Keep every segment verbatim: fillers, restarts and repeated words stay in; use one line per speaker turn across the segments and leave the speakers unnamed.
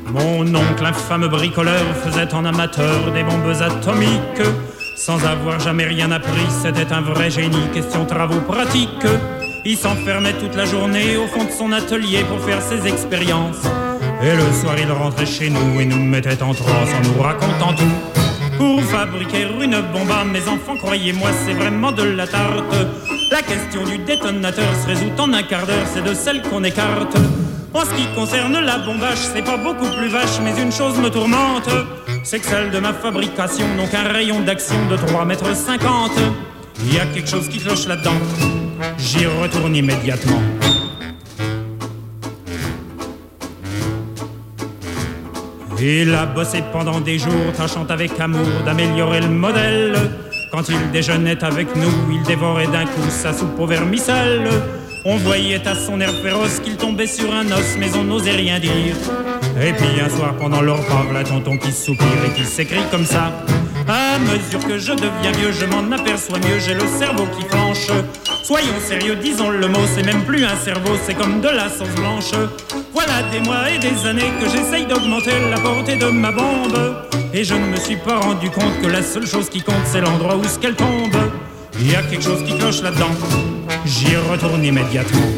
Mon oncle, infâme bricoleur, faisait en amateur des bombes atomiques. Sans avoir jamais rien appris, c'était un vrai génie, question travaux pratiques. Il s'enfermait toute la journée au fond de son atelier pour faire ses expériences. Et le soir il rentrait chez nous et nous mettait en transe en nous racontant tout. Pour fabriquer une bombe à mes enfants, croyez-moi, c'est vraiment de la tarte. La question du détonateur se résout en un quart d'heure, c'est de celle qu'on écarte. En ce qui concerne la bombage, c'est pas beaucoup plus vache, mais une chose me tourmente, c'est que celle de ma fabrication n'ont qu'un rayon d'action de trois mètres cinquante. Il y a quelque chose qui cloche là-dedans, j'y retourne immédiatement. Il a bossé pendant des jours, tâchant avec amour d'améliorer le modèle. Quand il déjeunait avec nous, il dévorait d'un coup sa soupe au vermicelle. On voyait à son air féroce qu'il tombait sur un os, mais on n'osait rien dire. Et puis un soir pendant leur repas, la tonton qui soupire et qui s'écrie comme ça: à mesure que je deviens vieux, je m'en aperçois mieux, j'ai le cerveau qui flanche. Soyons sérieux, disons le mot, c'est même plus un cerveau, c'est comme de la sauce blanche. Voilà des mois et des années que j'essaye d'augmenter la portée de ma bombe. Et je ne me suis pas rendu compte que la seule chose qui compte, c'est l'endroit où ce qu'elle tombe. Il y a quelque chose qui cloche là-dedans, j'y retourne immédiatement.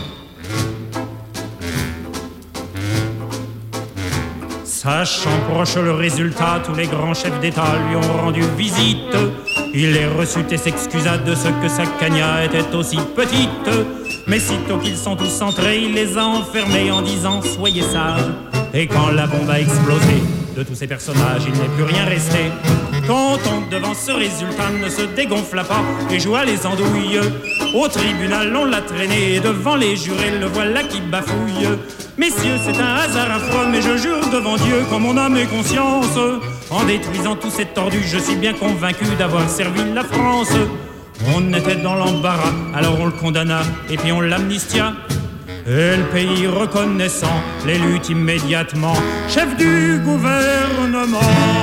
Sachant proche le résultat, tous les grands chefs d'État lui ont rendu visite. Il les reçut et s'excusa de ce que sa cagna était aussi petite. Mais sitôt qu'ils sont tous entrés, il les a enfermés en disant: soyez sages. Et quand la bombe a explosé, de tous ces personnages, il n'est plus rien resté. Quand on, devant ce résultat, ne se dégonfla pas et joua les andouilles, au tribunal on l'a traîné et devant les jurés, le voilà qui bafouille. Messieurs, c'est un hasard affreux, mais je jure devant Dieu, qu'en mon âme et conscience, en détruisant tous ces tordus, je suis bien convaincu d'avoir servi la France. On était dans l'embarras, alors on le condamna et puis on l'amnistia. Et le pays reconnaissant l'élut immédiatement chef du gouvernement.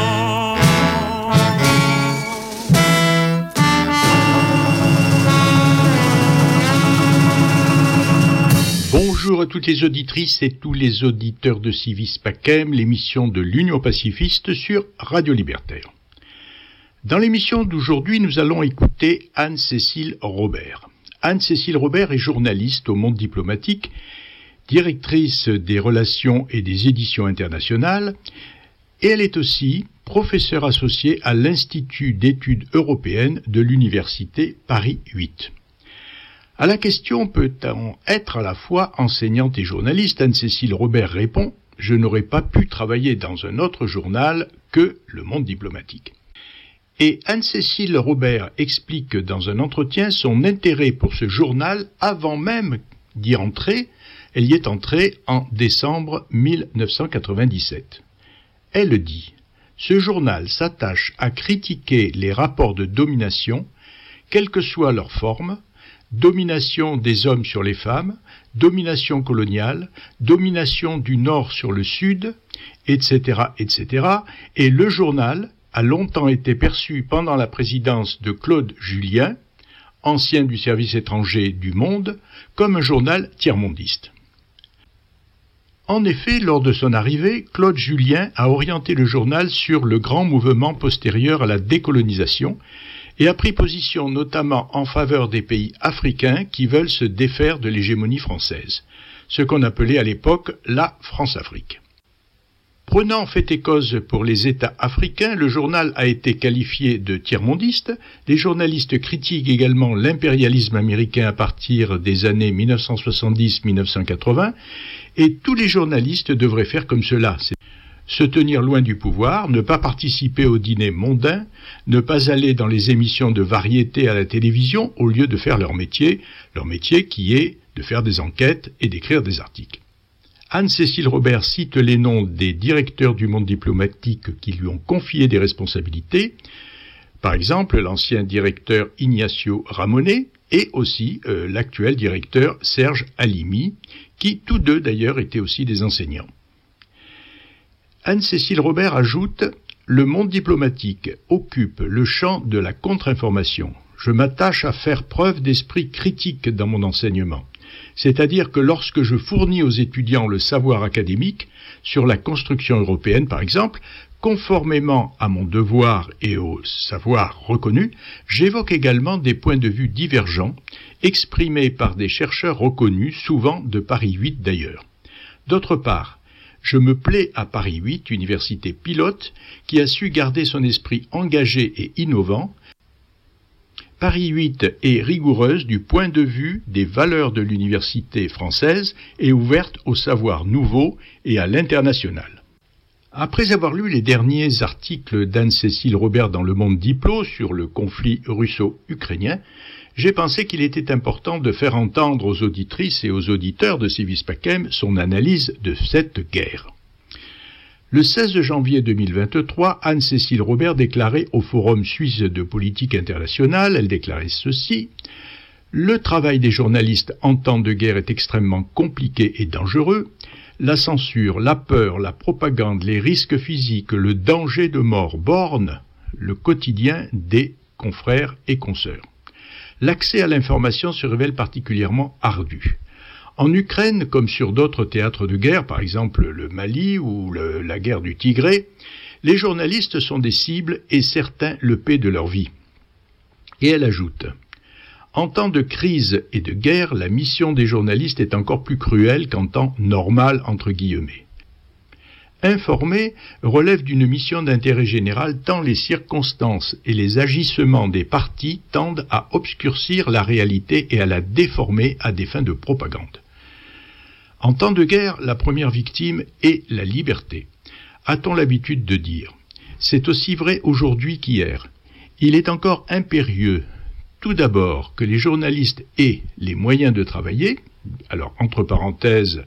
Bonjour à toutes les auditrices et tous les auditeurs de Civis Pacem, l'émission de l'Union pacifiste sur Radio Libertaire. Dans l'émission d'aujourd'hui, nous allons écouter Anne-Cécile Robert. Anne-Cécile Robert est journaliste au Monde diplomatique, directrice des relations et des éditions internationales, et elle est aussi professeure associée à l'Institut d'études européennes de l'Université Paris huit. À la question « Peut-on être à la fois enseignante et journaliste ?», Anne-Cécile Robert répond « Je n'aurais pas pu travailler dans un autre journal que Le Monde diplomatique ». Et Anne-Cécile Robert explique dans un entretien son intérêt pour ce journal avant même d'y entrer. Elle y est entrée en décembre mille neuf cent quatre-vingt-dix-sept. Elle dit « Ce journal s'attache à critiquer les rapports de domination, quelle que soit leur forme, domination des hommes sur les femmes, domination coloniale, domination du Nord sur le Sud, et cetera, et cetera. Et le journal a longtemps été perçu pendant la présidence de Claude Julien, ancien du service étranger du Monde, comme un journal tiers-mondiste. En effet, lors de son arrivée, Claude Julien a orienté le journal sur le grand mouvement postérieur à la décolonisation et a pris position notamment en faveur des pays africains qui veulent se défaire de l'hégémonie française, ce qu'on appelait à l'époque la France-Afrique. Prenant fait et cause pour les États africains, le journal a été qualifié de tiers-mondiste. Les journalistes critiquent également l'impérialisme américain à partir des années mille neuf cent soixante-dix à mille neuf cent quatre-vingts, et tous les journalistes devraient faire comme cela, c'est se tenir loin du pouvoir, ne pas participer aux dîners mondains, ne pas aller dans les émissions de variété à la télévision au lieu de faire leur métier, leur métier qui est de faire des enquêtes et d'écrire des articles. Anne-Cécile Robert cite les noms des directeurs du Monde diplomatique qui lui ont confié des responsabilités, par exemple l'ancien directeur Ignacio Ramonet et aussi euh, l'actuel directeur Serge Halimi, qui tous deux d'ailleurs étaient aussi des enseignants. Anne-Cécile Robert ajoute « Le monde diplomatique occupe le champ de la contre-information. Je m'attache à faire preuve d'esprit critique dans mon enseignement. C'est-à-dire que lorsque je fournis aux étudiants le savoir académique sur la construction européenne, par exemple, conformément à mon devoir et au savoir reconnu, j'évoque également des points de vue divergents, exprimés par des chercheurs reconnus, souvent de Paris huit d'ailleurs. D'autre part, je me plais à Paris huit, université pilote, qui a su garder son esprit engagé et innovant. Paris huit est rigoureuse du point de vue des valeurs de l'université française et ouverte au savoir nouveau et à l'international. Après avoir lu les derniers articles d'Anne-Cécile Robert dans Le Monde Diplo sur le conflit russo-ukrainien, j'ai pensé qu'il était important de faire entendre aux auditrices et aux auditeurs de Civis Pacem son analyse de cette guerre. Le seize janvier deux mille vingt-trois, Anne-Cécile Robert déclarait au Forum suisse de politique internationale, elle déclarait ceci: « Le travail des journalistes en temps de guerre est extrêmement compliqué et dangereux. La censure, la peur, la propagande, les risques physiques, le danger de mort bornent le quotidien des confrères et consoeurs. L'accès à l'information se révèle particulièrement ardu. En Ukraine, comme sur d'autres théâtres de guerre, par exemple le Mali ou le, la guerre du Tigré, les journalistes sont des cibles et certains le paient de leur vie. » Et elle ajoute: « En temps de crise et de guerre, la mission des journalistes est encore plus cruelle qu'en temps normal, entre guillemets. Informer relève d'une mission d'intérêt général tant les circonstances et les agissements des partis tendent à obscurcir la réalité et à la déformer à des fins de propagande. En temps de guerre, la première victime est la liberté. A-t-on l'habitude de dire? C'est aussi vrai aujourd'hui qu'hier. Il est encore impérieux, tout d'abord, que les journalistes aient les moyens de travailler, alors entre parenthèses,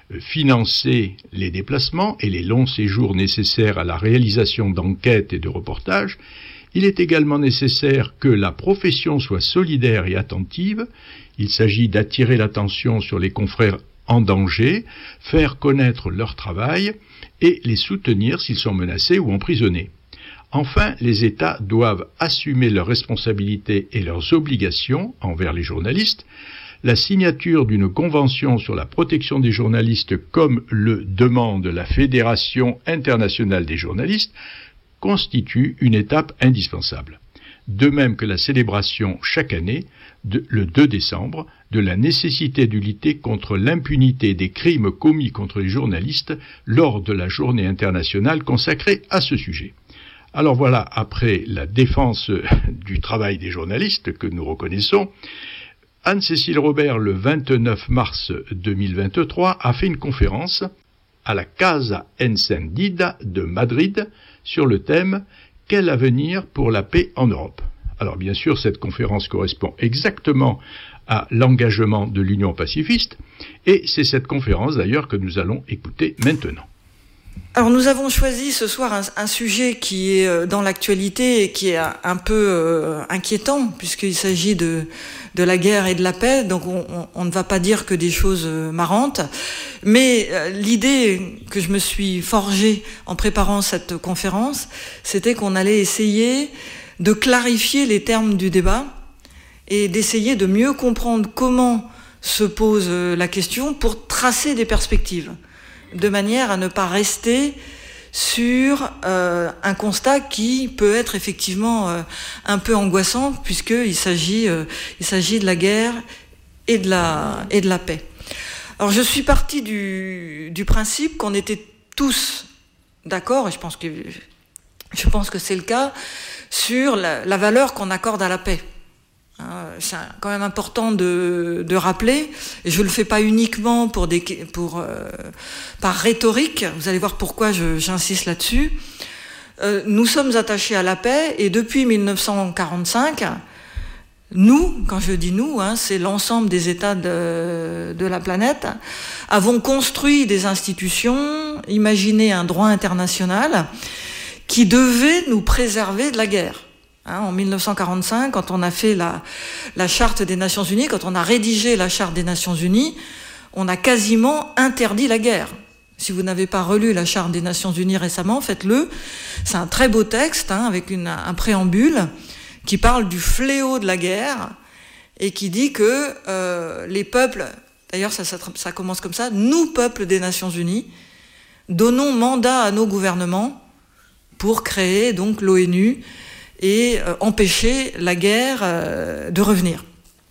financer les déplacements et les longs séjours nécessaires à la réalisation d'enquêtes et de reportages. Il est également nécessaire que la profession soit solidaire et attentive. Il s'agit d'attirer l'attention sur les confrères en danger, faire connaître leur travail et les soutenir s'ils sont menacés ou emprisonnés. Enfin, les États doivent assumer leurs responsabilités et leurs obligations envers les journalistes. La signature d'une convention sur la protection des journalistes, comme le demande la Fédération internationale des journalistes, constitue une étape indispensable. De même que la célébration chaque année, de, le deux décembre, de la nécessité de lutter contre l'impunité des crimes commis contre les journalistes lors de la journée internationale consacrée à ce sujet. Alors voilà, après la défense du travail des journalistes que nous reconnaissons, Anne-Cécile Robert, le vingt-neuf mars deux mille vingt-trois, a fait une conférence à la Casa Encendida de Madrid sur le thème « Quel avenir pour la paix en Europe ?» Alors bien sûr, cette conférence correspond exactement à l'engagement de l'Union pacifiste, et c'est cette conférence d'ailleurs que nous allons écouter maintenant.
Alors nous avons choisi ce soir un, un sujet qui est dans l'actualité et qui est un peu euh, inquiétant, puisqu'il s'agit de, de la guerre et de la paix, donc on, on, on ne va pas dire que des choses marrantes, mais euh, l'idée que je me suis forgée en préparant cette conférence, c'était qu'on allait essayer de clarifier les termes du débat et d'essayer de mieux comprendre comment se pose la question pour tracer des perspectives, de manière à ne pas rester sur euh, un constat qui peut être effectivement euh, un peu angoissant, puisqu'il s'agit, euh, il s'agit de la guerre et de la, et de la paix. Alors je suis partie du, du principe qu'on était tous d'accord, et je pense que, je pense que c'est le cas, sur la, la valeur qu'on accorde à la paix. C'est quand même important de, de rappeler, et je ne le fais pas uniquement pour des, pour, euh, par rhétorique, vous allez voir pourquoi je, j'insiste là-dessus. Euh, nous sommes attachés à la paix, et depuis mille neuf cent quarante-cinq, nous, quand je dis nous, hein, c'est l'ensemble des États de, de la planète, avons construit des institutions, imaginé un droit international qui devait nous préserver de la guerre. Hein, en mille neuf cent quarante-cinq, quand on a fait la, la Charte des Nations Unies, quand on a rédigé la Charte des Nations Unies, on a quasiment interdit la guerre. Si vous n'avez pas relu la Charte des Nations Unies récemment, faites-le. C'est un très beau texte, hein, avec une, un préambule qui parle du fléau de la guerre et qui dit que euh, les peuples D'ailleurs, ça, ça, ça commence comme ça. Nous, peuple des Nations Unies, donnons mandat à nos gouvernements pour créer donc l'ONU et euh, empêcher la guerre euh, de revenir.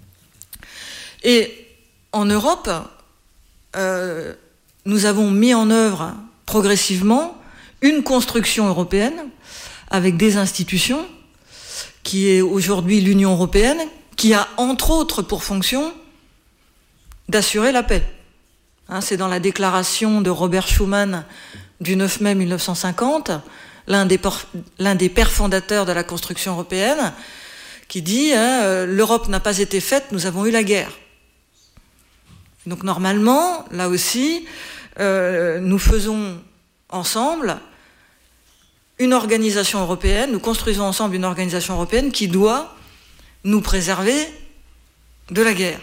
Et en Europe, euh, nous avons mis en œuvre progressivement une construction européenne avec des institutions qui est aujourd'hui l'Union européenne, qui a entre autres pour fonction d'assurer la paix. Hein, c'est dans la déclaration de Robert Schuman du neuf mai mille neuf cent cinquante, l'un des, por- l'un des pères fondateurs de la construction européenne, qui dit hein, euh, « L'Europe n'a pas été faite, nous avons eu la guerre ». Donc normalement, là aussi, euh, nous faisons ensemble une organisation européenne, nous construisons ensemble une organisation européenne qui doit nous préserver de la guerre.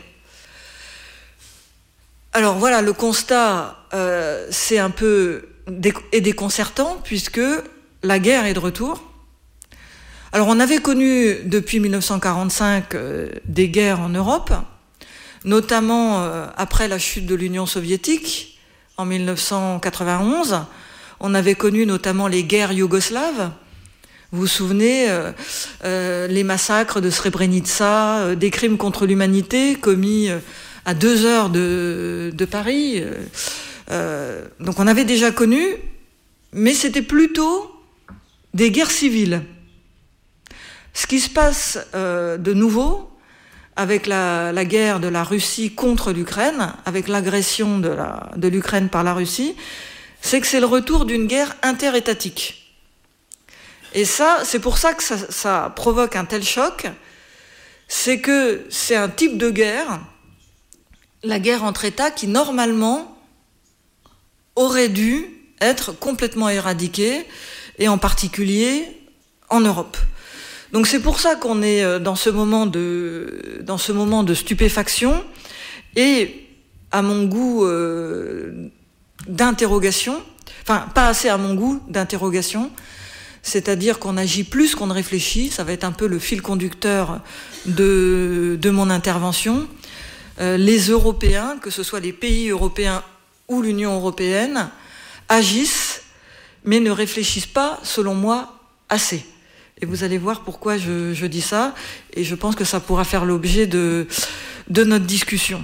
Alors voilà, le constat, euh, c'est un peu dé- est déconcertant puisque la guerre est de retour. Alors on avait connu depuis mille neuf cent quarante-cinq euh, des guerres en Europe, notamment euh, après la chute de l'Union soviétique en mille neuf cent quatre-vingt-onze. On avait connu notamment les guerres yougoslaves. Vous vous souvenez, euh, euh, les massacres de Srebrenica, euh, des crimes contre l'humanité commis euh, à deux heures de, de Paris. Euh, euh, donc on avait déjà connu, mais c'était plutôt des guerres civiles. Ce qui se passe euh, de nouveau avec la, la guerre de la Russie contre l'Ukraine, avec l'agression de, la, de l'Ukraine par la Russie, c'est que c'est le retour d'une guerre interétatique. Et ça, c'est pour ça que ça, ça provoque un tel choc, c'est que c'est un type de guerre, la guerre entre États, qui normalement aurait dû être complètement éradiquée, et en particulier en Europe. Donc c'est pour ça qu'on est dans ce moment de, dans ce moment de stupéfaction, et à mon goût euh, d'interrogation, enfin pas assez à mon goût d'interrogation, c'est-à-dire qu'on agit plus qu'on ne réfléchit. Ça va être un peu le fil conducteur de, de mon intervention. Euh, les Européens, que ce soit les pays européens ou l'Union européenne, agissent, mais ne réfléchissent pas, selon moi, assez. Et vous allez voir pourquoi je, je dis ça, et je pense que ça pourra faire l'objet de, de notre discussion.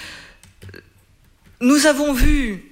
Nous avons vu,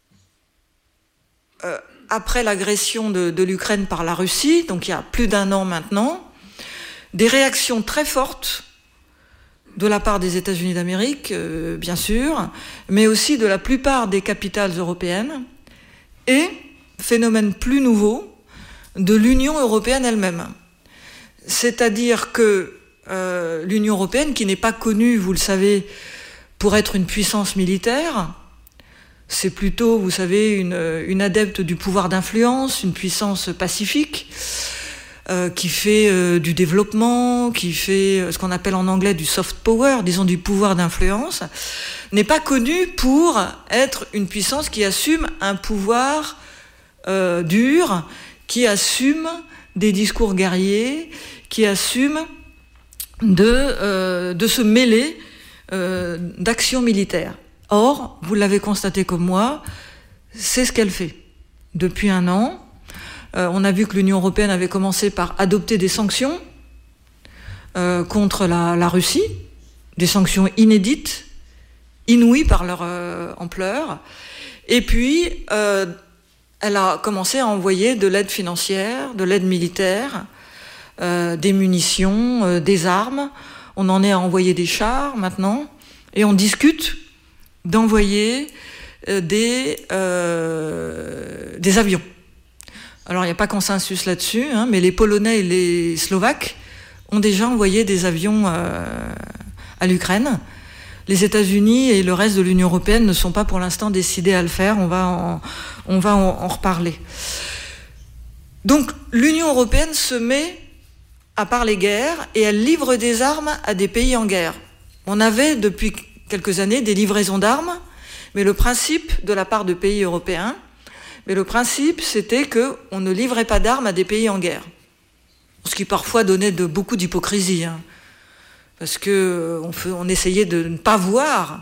euh, après l'agression de, de l'Ukraine par la Russie, donc il y a plus d'un an maintenant, des réactions très fortes de la part des États-Unis d'Amérique, euh, bien sûr, mais aussi de la plupart des capitales européennes, et, phénomène plus nouveau, de l'Union européenne elle-même. C'est-à-dire que euh, l'Union européenne, qui n'est pas connue, vous le savez, pour être une puissance militaire, c'est plutôt, vous savez, une, une adepte du pouvoir d'influence, une puissance pacifique, euh, qui fait euh, du développement, qui fait ce qu'on appelle en anglais du soft power, disons du pouvoir d'influence, n'est pas connue pour être une puissance qui assume un pouvoir euh, dur, qui assume des discours guerriers, qui assume de, euh, de se mêler euh, d'actions militaires. Or, vous l'avez constaté comme moi, c'est ce qu'elle fait. Depuis un an, euh, on a vu que l'Union européenne avait commencé par adopter des sanctions euh, contre la, la Russie, des sanctions inédites, inouïes par leur euh, ampleur, et puis euh, elle a commencé à envoyer de l'aide financière, de l'aide militaire, euh, des munitions, euh, des armes. On en est à envoyer des chars maintenant, et on discute d'envoyer euh, des, euh, des avions. Alors il n'y a pas consensus là-dessus, hein, mais les Polonais et les Slovaques ont déjà envoyé des avions euh, à l'Ukraine. Les États-Unis et le reste de l'Union européenne ne sont pas pour l'instant décidés à le faire. On va en, on va en, en reparler. Donc l'Union européenne se met à part les guerres et elle livre des armes à des pays en guerre. On avait depuis quelques années des livraisons d'armes, mais le principe de la part de pays européens, mais le principe c'était qu'on ne livrait pas d'armes à des pays en guerre. Ce qui parfois donnait de beaucoup d'hypocrisie, hein, parce qu'on on essayait de ne pas voir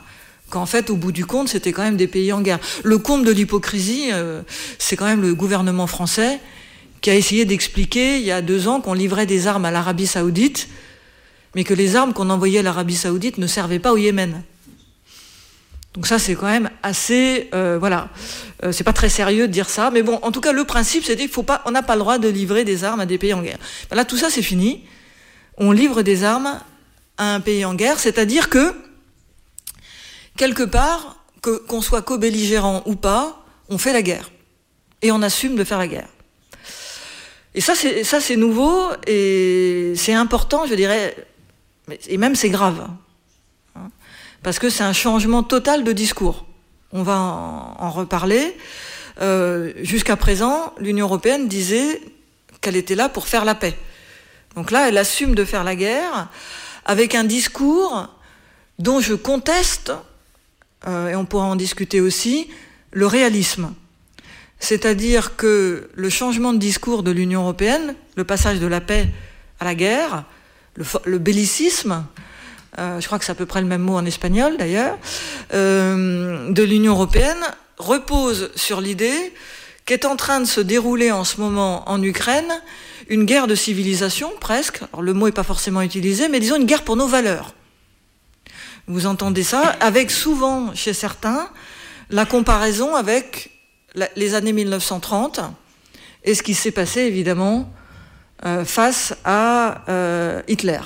qu'en fait, au bout du compte, c'était quand même des pays en guerre. Le comble de l'hypocrisie, euh, c'est quand même le gouvernement français qui a essayé d'expliquer, il y a deux ans, qu'on livrait des armes à l'Arabie Saoudite, mais que les armes qu'on envoyait à l'Arabie Saoudite ne servaient pas au Yémen. Donc ça, c'est quand même assez... Euh, voilà. Euh, c'est pas très sérieux de dire ça, mais bon, en tout cas, le principe, c'est qu'il faut pas, on n'a pas le droit de livrer des armes à des pays en guerre. Ben là, tout ça, c'est fini. On livre des armes à un pays en guerre, c'est-à-dire que, quelque part, que, qu'on soit co-belligérant ou pas, on fait la guerre. Et on assume de faire la guerre. Et ça, c'est, ça, c'est nouveau, et c'est important, je dirais, et même c'est grave. Parce que c'est un changement total de discours. On va en, en reparler. Euh, jusqu'à présent, l'Union européenne disait qu'elle était là pour faire la paix. Donc là, elle assume de faire la guerre avec un discours dont je conteste, euh, et on pourra en discuter aussi, le réalisme. C'est-à-dire que le changement de discours de l'Union européenne, le passage de la paix à la guerre, le, le bellicisme, Euh, je crois que c'est à peu près le même mot en espagnol d'ailleurs, euh, de l'Union européenne, repose sur l'idée qu'est en train de se dérouler en ce moment en Ukraine une guerre de civilisation, presque. Alors, le mot n'est pas forcément utilisé, mais disons une guerre pour nos valeurs. Vous entendez ça, avec souvent, chez certains, la comparaison avec la, les années mille neuf cent trente et ce qui s'est passé, évidemment, euh, face à euh, Hitler.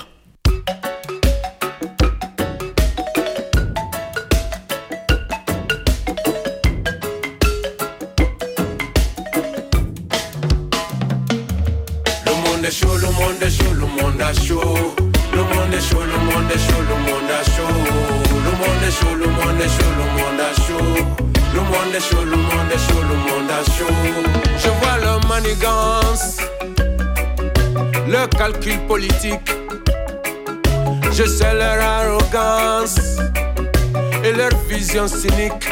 Le monde est chaud, le monde est chaud, le monde est chaud. Le monde est chaud, le monde est chaud, le monde est chaud. Le monde est chaud, le monde est chaud, le monde est chaud. Le monde est chaud, le monde est chaud, le monde est chaud. Je vois leur manigance, leur calcul politique. Je sais leur arrogance et leur vision cynique.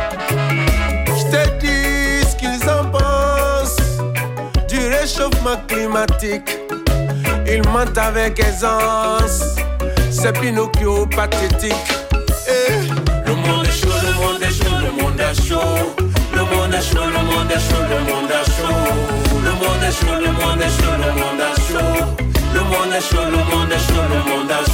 Je te dis ce qu'ils en pensent du réchauffement climatique. Ils mentent avec aisance, c'est Pinocchio pathétique. Eh. Le monde est chaud, le monde est chaud, le monde est chaud. Le monde est chaud, le monde est chaud, le monde est chaud. Le monde est chaud, le monde est chaud, le monde est chaud. Le monde est chaud, le monde est chaud, le monde est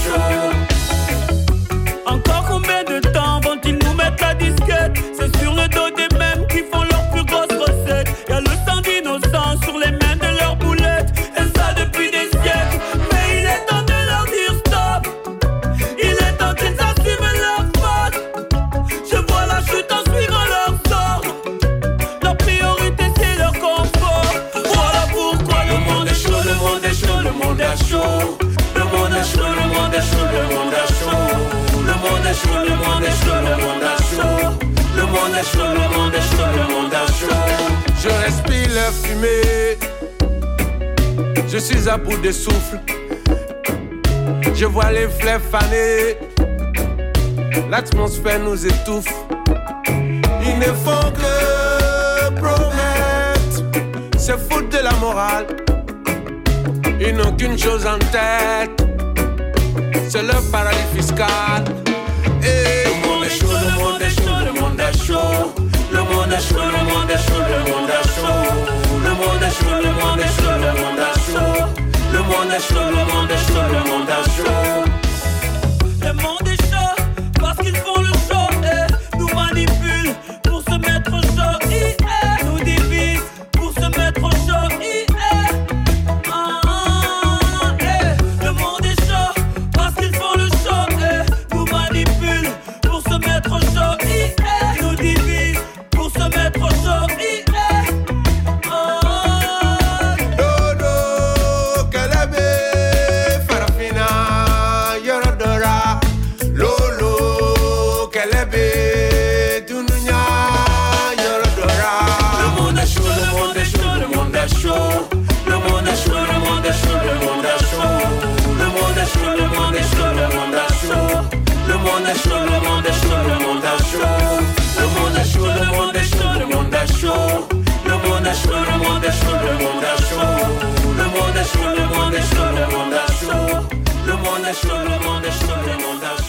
chaud.
Encore combien de temps vont-ils nous mettre la disquette? C'est sur le dos des mêmes qui font leurs plus grosses recettes. Y'a le sang d'innocents sur les mains de leurs boulettes. Et ça depuis des siècles. Mais il est temps de leur dire stop. Il est temps qu'ils assument leur faute. Je vois la chute en suivant leur sort. Leur priorité c'est leur confort. Voilà pourquoi le monde est chaud, le monde est chaud, le monde est chaud. Le monde est chaud, le monde est chaud, le monde est chaud. Le monde est chaud, le monde est chaud, le monde est chaud. Le monde est chaud, le monde est chaud, le monde est chaud.
Je respire leur fumée. Je suis à bout de souffle. Je vois les fleurs faner. L'atmosphère nous étouffe. Ils ne font que promettre. C'est foutre de la morale. Ils n'ont qu'une chose en tête. C'est leur paradis fiscal. Et le monde est chaud, le monde est chaud, le monde est chaud. Le monde est chaud, le monde est chaud, le monde est chaud. Le monde est chaud, le monde est chaud, le monde est chaud. Le monde est chaud, le monde est chaud, le monde est chaud.
Le monde est chaud parce qu'ils font le show et nous manipulent pour se mettre au show. Et nous divisent pour se mettre au show. Et ah, eh. Le monde est chaud parce qu'ils font le show et nous manipulent pour se mettre au show. Et nous divisent pour se mettre au show. Et ah.
Dodo, Kelebe, Farafina, Yorodora. Lolo, Kelebe, Dununya, Yorodora. Le monde est chaud, le monde est chaud, le monde est chaud. Le monde est chaud, le monde est chaud, le monde est chaud. Le monde est chaud, le monde est chaud, le monde est chaud. Le monde est chaud, le monde est chaud, le monde est chaud. Le monde est chaud, le monde est chaud, le monde est chaud. Le monde est chaud, le monde est chaud, le monde est chaud. Le monde est chaud, le monde est chaud, le monde est chaud. Le monde est chaud, le monde est chaud, le monde est chaud.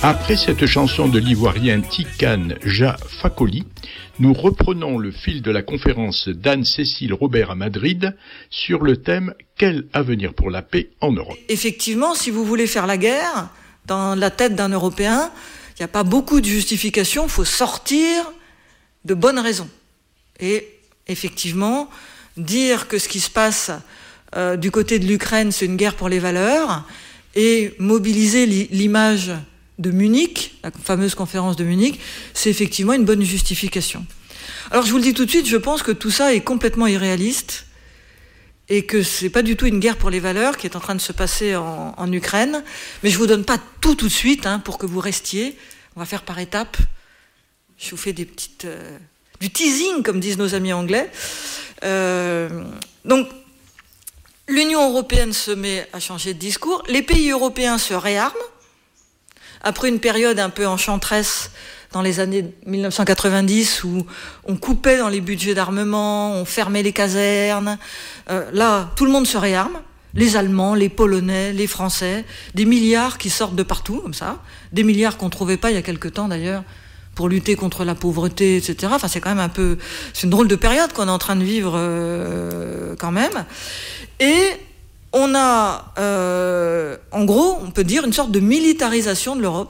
Après cette chanson de l'ivoirien Tikan Jah Fakoly, nous reprenons le fil de la conférence d'Anne-Cécile Robert à Madrid sur le thème « Quel avenir pour la paix en Europe ?»
Effectivement, si vous voulez faire la guerre, dans la tête d'un Européen, il n'y a pas beaucoup de justification, il faut sortir de bonnes raisons. Et effectivement, dire que ce qui se passe euh, du côté de l'Ukraine, c'est une guerre pour les valeurs, et mobiliser l'image de Munich, la fameuse conférence de Munich, c'est effectivement une bonne justification. Alors je vous le dis tout de suite, je pense que tout ça est complètement irréaliste et que c'est pas du tout une guerre pour les valeurs qui est en train de se passer en, en Ukraine, mais je vous donne pas tout tout de suite hein, pour que vous restiez. On va faire par étapes. Je vous fais des petites euh, du teasing comme disent nos amis anglais. Euh, donc l'Union européenne se met à changer de discours, les pays européens se réarment. Après une période un peu enchanteresse dans les années mille neuf cent quatre-vingt-dix où on coupait dans les budgets d'armement, on fermait les casernes, euh, là tout le monde se réarme, les Allemands, les Polonais, les Français, des milliards qui sortent de partout comme ça, des milliards qu'on ne trouvait pas il y a quelque temps d'ailleurs pour lutter contre la pauvreté, et cetera. Enfin c'est quand même un peu, c'est une drôle de période qu'on est en train de vivre euh, quand même. Et on a, euh, en gros, on peut dire une sorte de militarisation de l'Europe,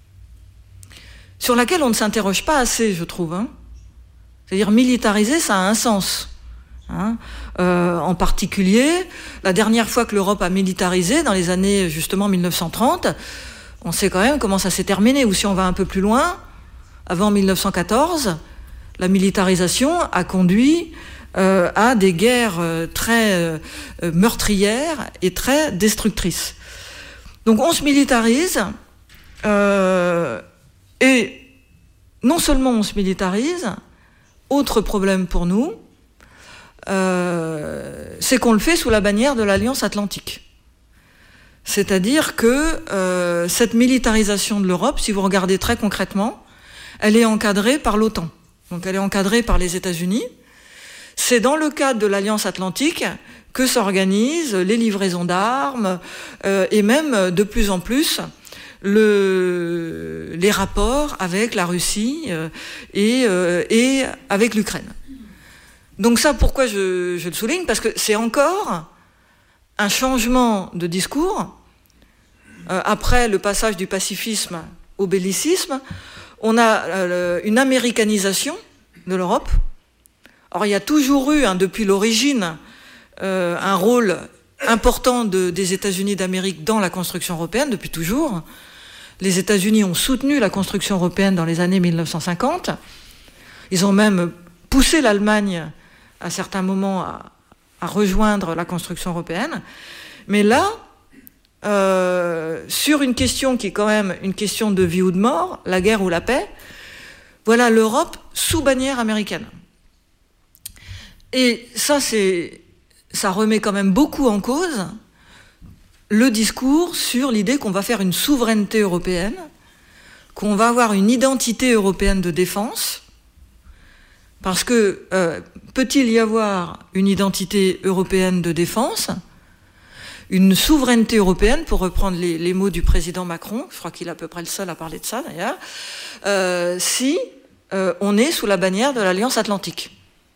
sur laquelle on ne s'interroge pas assez, je trouve. Hein. C'est-à-dire militariser, ça a un sens. Hein. Euh, en particulier, la dernière fois que l'Europe a militarisé, dans les années justement mille neuf cent trente, on sait quand même comment ça s'est terminé. Ou si on va un peu plus loin, avant mille neuf cent quatorze, la militarisation a conduit Euh, à des guerres euh, très euh, meurtrières et très destructrices. Donc on se militarise, euh, et non seulement on se militarise, autre problème pour nous, euh, c'est qu'on le fait sous la bannière de l'Alliance Atlantique. C'est-à-dire que euh, cette militarisation de l'Europe, si vous regardez très concrètement, elle est encadrée par l'OTAN. Donc elle est encadrée par les États-Unis. C'est dans le cadre de l'Alliance Atlantique que s'organisent les livraisons d'armes euh, et même de plus en plus le, les rapports avec la Russie euh, et, euh, et avec l'Ukraine. Donc ça, pourquoi je, je le souligne ? Parce que c'est encore un changement de discours. Euh, après le passage du pacifisme au bellicisme, on a euh, une américanisation de l'Europe. Or, il y a toujours eu, hein, depuis l'origine, euh, un rôle important de, des États-Unis d'Amérique dans la construction européenne, depuis toujours. Les États-Unis ont soutenu la construction européenne dans les années mille neuf cent cinquante. Ils ont même poussé l'Allemagne, à certains moments, à, à rejoindre la construction européenne. Mais là, euh, sur une question qui est quand même une question de vie ou de mort, la guerre ou la paix, voilà l'Europe sous bannière américaine. Et ça, c'est, ça remet quand même beaucoup en cause le discours sur l'idée qu'on va faire une souveraineté européenne, qu'on va avoir une identité européenne de défense, parce que euh, peut-il y avoir une identité européenne de défense, une souveraineté européenne, pour reprendre les, les mots du président Macron, je crois qu'il est à peu près le seul à parler de ça d'ailleurs, euh, si euh, on est sous la bannière de l'Alliance Atlantique.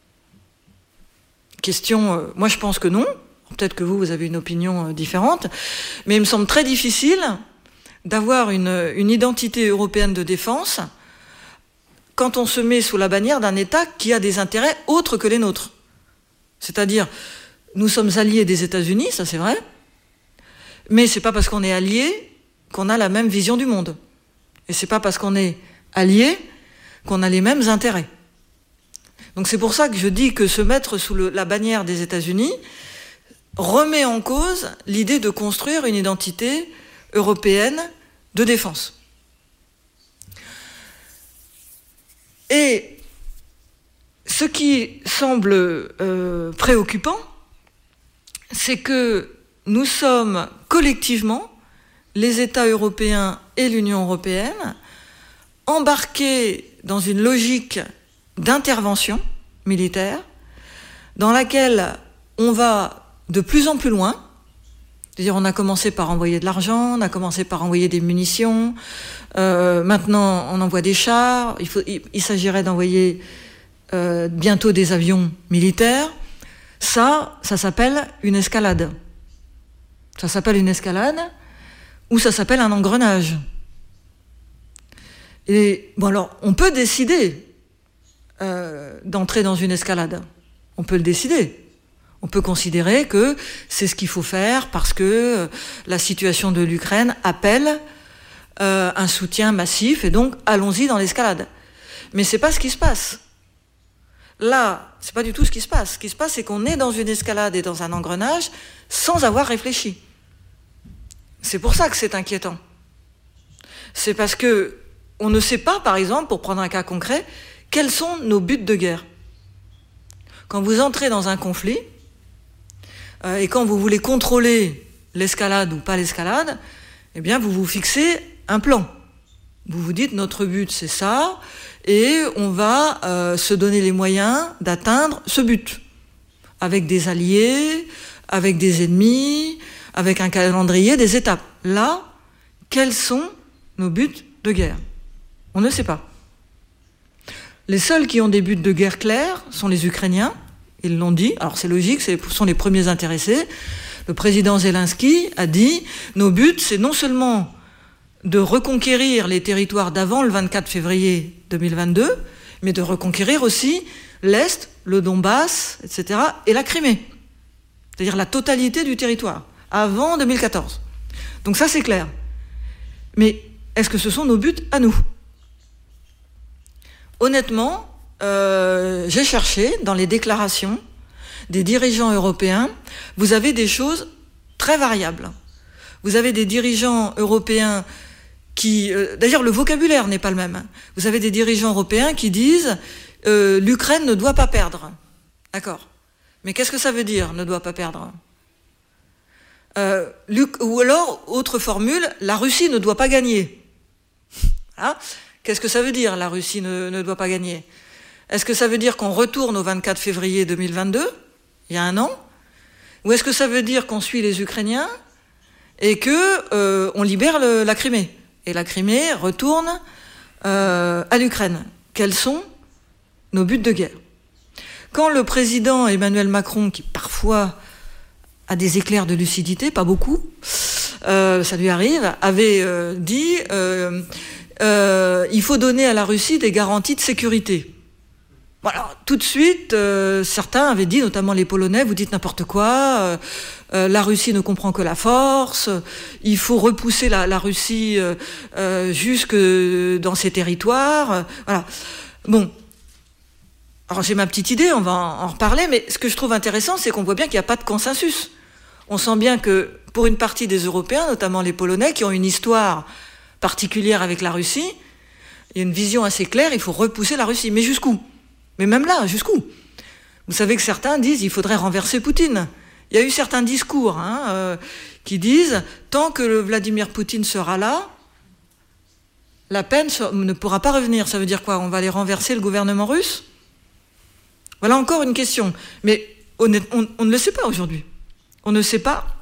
Question, euh, moi je pense que non, peut-être que vous, vous avez une opinion euh, différente, mais il me semble très difficile d'avoir une, une identité européenne de défense quand on se met sous la bannière d'un État qui a des intérêts autres que les nôtres. C'est-à-dire, nous sommes alliés des États-Unis, ça c'est vrai, mais c'est pas parce qu'on est alliés qu'on a la même vision du monde. Et c'est pas parce qu'on est alliés qu'on a les mêmes intérêts. Donc c'est pour ça que je dis que se mettre sous le, la bannière des États-Unis remet en cause l'idée de construire une identité européenne de défense. Et ce qui semble euh, préoccupant, c'est que nous sommes collectivement, les États européens et l'Union européenne, embarqués dans une logique d'intervention militaire dans laquelle on va de plus en plus loin. C'est-à-dire, on a commencé par envoyer de l'argent, on a commencé par envoyer des munitions, euh, maintenant on envoie des chars, il, faut, il, il s'agirait d'envoyer euh, bientôt des avions militaires. Ça, ça s'appelle une escalade. Ça s'appelle une escalade ou ça s'appelle un engrenage. Et bon, alors, on peut décider euh, d'entrer dans une escalade. On peut le décider. On peut considérer que c'est ce qu'il faut faire parce que la situation de l'Ukraine appelle euh, un soutien massif et donc allons-y dans l'escalade. Mais c'est pas ce qui se passe. Là, c'est pas du tout ce qui se passe. Ce qui se passe, c'est qu'on est dans une escalade et dans un engrenage sans avoir réfléchi. C'est pour ça que c'est inquiétant. C'est parce que on ne sait pas, par exemple, pour prendre un cas concret, quels sont nos buts de guerre. Quand vous entrez dans un conflit, euh, et quand vous voulez contrôler l'escalade ou pas l'escalade, eh bien, vous vous fixez un plan. Vous vous dites, notre but, c'est ça, et on va euh, se donner les moyens d'atteindre ce but. Avec des alliés, avec des ennemis, avec un calendrier, des étapes. Là, quels sont nos buts de guerre ? On ne sait pas. Les seuls qui ont des buts de guerre clairs sont les Ukrainiens, ils l'ont dit, alors c'est logique, ce sont les premiers intéressés. Le président Zelensky a dit, nos buts, c'est non seulement de reconquérir les territoires d'avant le vingt-quatre février deux mille vingt-deux, mais de reconquérir aussi l'Est, le Donbass, et cetera, et la Crimée. C'est-à-dire la totalité du territoire, avant deux mille quatorze. Donc ça, c'est clair. Mais est-ce que ce sont nos buts à nous ? Honnêtement, euh, j'ai cherché dans les déclarations des dirigeants européens, vous avez des choses très variables. Vous avez des dirigeants européens qui... Euh, d'ailleurs, le vocabulaire n'est pas le même. Vous avez des dirigeants européens qui disent euh, l'Ukraine ne doit pas perdre. D'accord. Mais qu'est-ce que ça veut dire, ne doit pas perdre ? euh, Ou alors, autre formule, la Russie ne doit pas gagner. Voilà. Qu'est-ce que ça veut dire, la Russie ne, ne doit pas gagner ? Est-ce que ça veut dire qu'on retourne au vingt-quatre février deux mille vingt-deux, il y a un an ? Ou est-ce que ça veut dire qu'on suit les Ukrainiens et qu'on euh, libère le, la Crimée ? Et la Crimée retourne euh, à l'Ukraine. Quels sont nos buts de guerre ? Quand le président Emmanuel Macron, qui parfois a des éclairs de lucidité, pas beaucoup, euh, ça lui arrive, avait euh, dit... Euh, Euh, il faut donner à la Russie des garanties de sécurité. Voilà, tout de suite, euh, certains avaient dit, notamment les Polonais, vous dites n'importe quoi, euh, euh, la Russie ne comprend que la force, il faut repousser la, la Russie euh, euh, jusque dans ses territoires. Euh, voilà. Bon. Alors j'ai ma petite idée, on va en, en reparler, mais ce que je trouve intéressant, c'est qu'on voit bien qu'il n'y a pas de consensus. On sent bien que pour une partie des Européens, notamment les Polonais, qui ont une histoire particulière avec la Russie, il y a une vision assez claire, il faut repousser la Russie. Mais jusqu'où ? Mais même là, jusqu'où ? Vous savez que certains disent qu'il faudrait renverser Poutine. Il y a eu certains discours hein, euh, qui disent tant que le Vladimir Poutine sera là, la peine ne pourra pas revenir. Ça veut dire quoi ? On va aller renverser le gouvernement russe ? Voilà encore une question. Mais on, est, on, on ne le sait pas aujourd'hui. On ne sait pas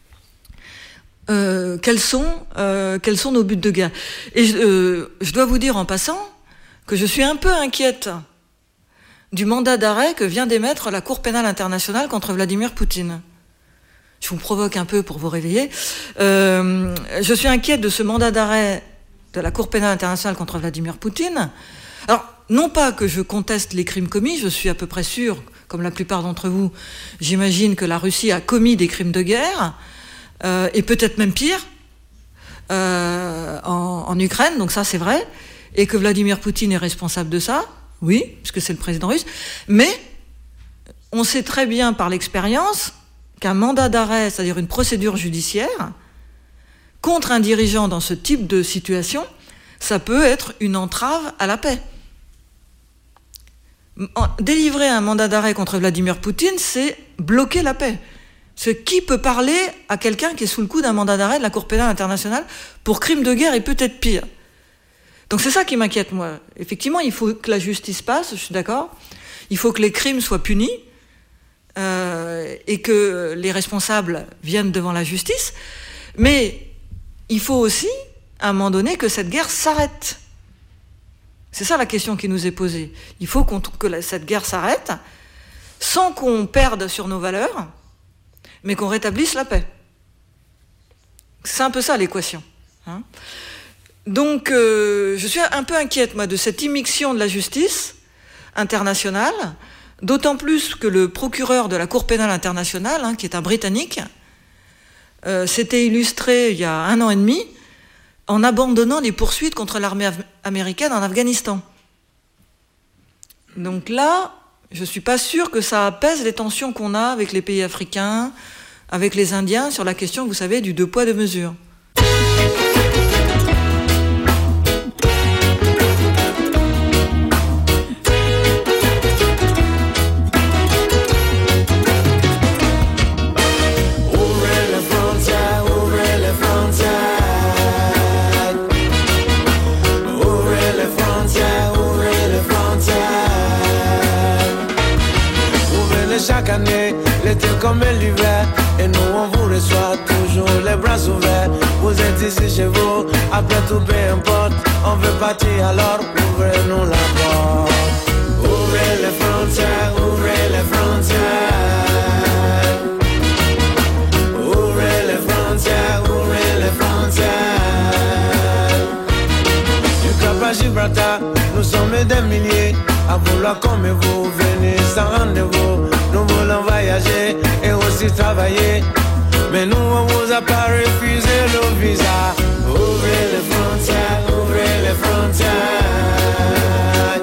Euh, quels sont euh, quels sont nos buts de guerre. Et je, euh, je dois vous dire en passant que je suis un peu inquiète du mandat d'arrêt que vient d'émettre la Cour pénale internationale contre Vladimir Poutine. Je vous provoque un peu pour vous réveiller. Euh, je suis inquiète de ce mandat d'arrêt de la Cour pénale internationale contre Vladimir Poutine. Alors, non pas que je conteste les crimes commis, je suis à peu près sûre, comme la plupart d'entre vous, j'imagine que la Russie a commis des crimes de guerre, Euh, et peut-être même pire, euh, en, en Ukraine, donc ça c'est vrai, et que Vladimir Poutine est responsable de ça, oui, puisque c'est le président russe, mais on sait très bien par l'expérience qu'un mandat d'arrêt, c'est-à-dire une procédure judiciaire, contre un dirigeant dans ce type de situation, ça peut être une entrave à la paix. Délivrer un mandat d'arrêt contre Vladimir Poutine, c'est bloquer la paix. Ce qui peut parler à quelqu'un qui est sous le coup d'un mandat d'arrêt de la Cour pénale internationale pour crime de guerre et peut-être pire. Donc c'est ça qui m'inquiète, moi. Effectivement, il faut que la justice passe, je suis d'accord. Il faut que les crimes soient punis. euh, et que les responsables viennent devant la justice. Mais il faut aussi, à un moment donné, que cette guerre s'arrête. C'est ça la question qui nous est posée. Il faut qu'on, que la, cette guerre s'arrête sans qu'on perde sur nos valeurs, mais qu'on rétablisse la paix. C'est un peu ça l'équation. Hein. Donc, euh, je suis un peu inquiète, moi, de cette immixtion de la justice internationale, d'autant plus que le procureur de la Cour pénale internationale, hein, qui est un Britannique, euh, s'était illustré il y a un an et demi en abandonnant les poursuites contre l'armée af- américaine en Afghanistan. Donc là, je ne suis pas sûre que ça apaise les tensions qu'on a avec les pays africains, avec les Indiens, sur la question, vous savez, du deux poids, deux mesures.
Chaque année, l'été comme l'hiver, et nous on vous reçoit toujours les bras ouverts. Vous êtes ici chez vous, après tout peu importe, on veut partir alors ouvrez-nous la porte. Ouvrez les frontières, ouvrez les frontières. Ouvrez les frontières, ouvrez les frontières. Du Cap à Gibraltar, nous sommes des milliers à vouloir comme vous, venez sans rendez-vous. Nous voulons voyager et aussi travailler, mais nous on vous a pas refusé le visa. Ouvrez les frontières, ouvrez les frontières.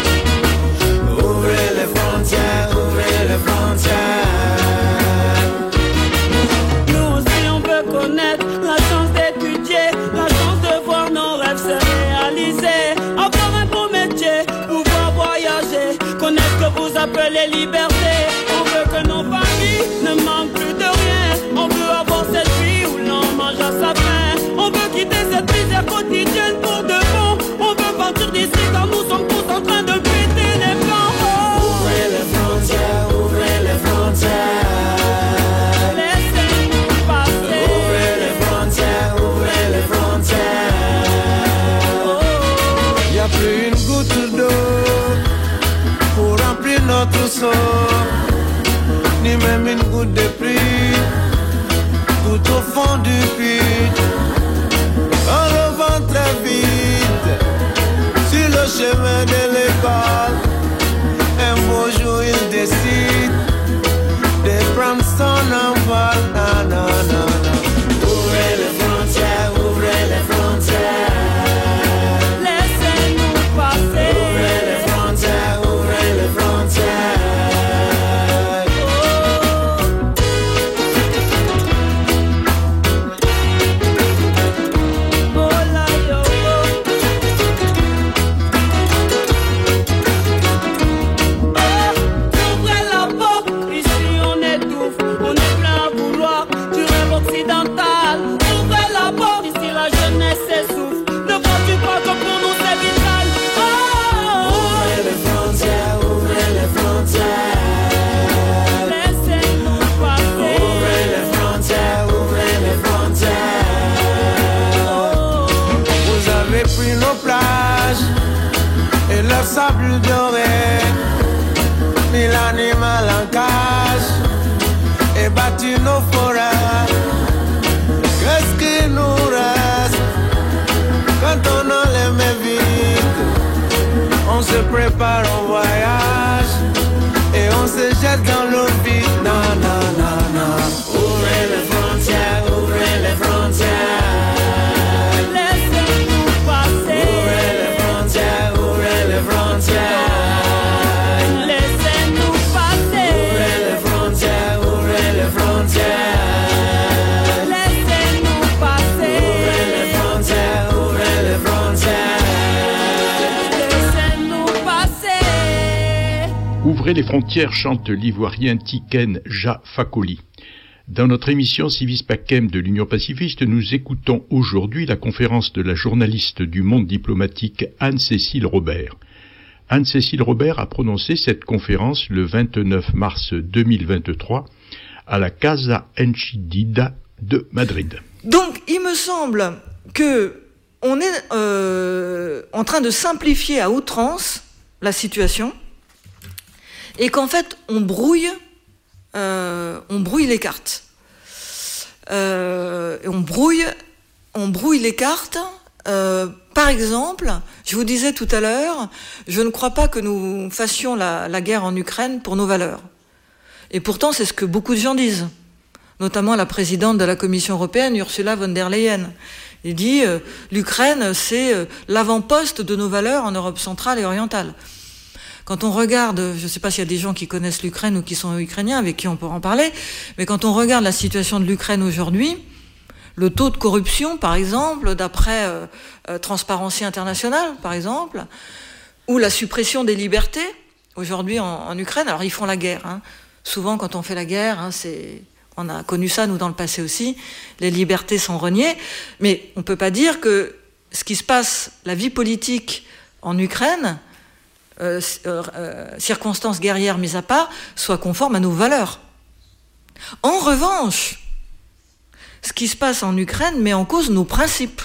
Ouvrez les frontières, ouvrez les frontières.
Nous aussi on veut connaître la chance d'étudier, la chance de voir nos rêves se réaliser. Avoir un beau métier, pouvoir voyager, connaître ce que vous appelez liberté. On veut que nos familles ne manquent plus de rien. On veut avoir cette vie où l'on mange à sa faim. On veut quitter cette misère quotidienne pour de bon. On veut partir d'ici car nous sommes tous en train de péter les plans. Oh.
Ouvrez les frontières, ouvrez les frontières.
Laissez-nous passer.
Ouvrez les frontières, ouvrez les frontières.
Oh.
Y'a plus une goutte d'eau pour remplir notre seau, ni même une goutte de pluie, tout au fond du puits. On revend très vite sur le chemin de l'école. Un beau jour il décide de prendre son envol. Non, non, non, non. Ouvrez les frontières, ouvrez les frontières.
Laissez-nous passer.
Ouvrez les frontières, ouvrez les frontières. Le sable doré, mis l'animal en cage et battu nos forêts. Qu'est-ce qui nous reste quand on a les mains vides? On se prépare au voyage et on se jette dans l'eau vide. Non, non, non, non. Ouvrez les frontières, ouvrez les frontières.
Laissez-nous passer.
Ouvrez les frontières, ouvrez les frontières.
Laissez-nous passer.
Ouvrez les frontières, ouvrez les frontières.
Laissez-nous passer.
Ouvrez les frontières, chante l'ivoirien Tiken Jah Fakoly. Dans notre émission Civis Pacem de l'Union pacifiste, nous écoutons aujourd'hui la conférence de la journaliste du Monde diplomatique Anne-Cécile Robert. Anne-Cécile Robert a prononcé cette conférence le vingt-neuf mars deux mille vingt-trois à la Casa Enchidida de Madrid.
Donc, il me semble que on est euh, en train de simplifier à outrance la situation et qu'en fait, on brouille, euh, on brouille les cartes. Euh, on brouille, on brouille les cartes. Euh, par exemple, je vous disais tout à l'heure, je ne crois pas que nous fassions la, la guerre en Ukraine pour nos valeurs. Et pourtant, c'est ce que beaucoup de gens disent, notamment la présidente de la Commission européenne, Ursula von der Leyen. Il dit euh, l'Ukraine, c'est euh, l'avant-poste de nos valeurs en Europe centrale et orientale. Quand on regarde, je ne sais pas s'il y a des gens qui connaissent l'Ukraine ou qui sont ukrainiens, avec qui on pourra en parler, mais quand on regarde la situation de l'Ukraine aujourd'hui, le taux de corruption, par exemple, d'après euh, euh, Transparency International, par exemple, ou la suppression des libertés, aujourd'hui en, en Ukraine, alors ils font la guerre. Hein. Souvent, quand on fait la guerre, hein, c'est... on a connu ça, nous, dans le passé aussi, les libertés sont reniées, mais on ne peut pas dire que ce qui se passe, la vie politique en Ukraine, euh, euh, circonstances guerrières mises à part, soit conforme à nos valeurs. En revanche, ce qui se passe en Ukraine met en cause nos principes.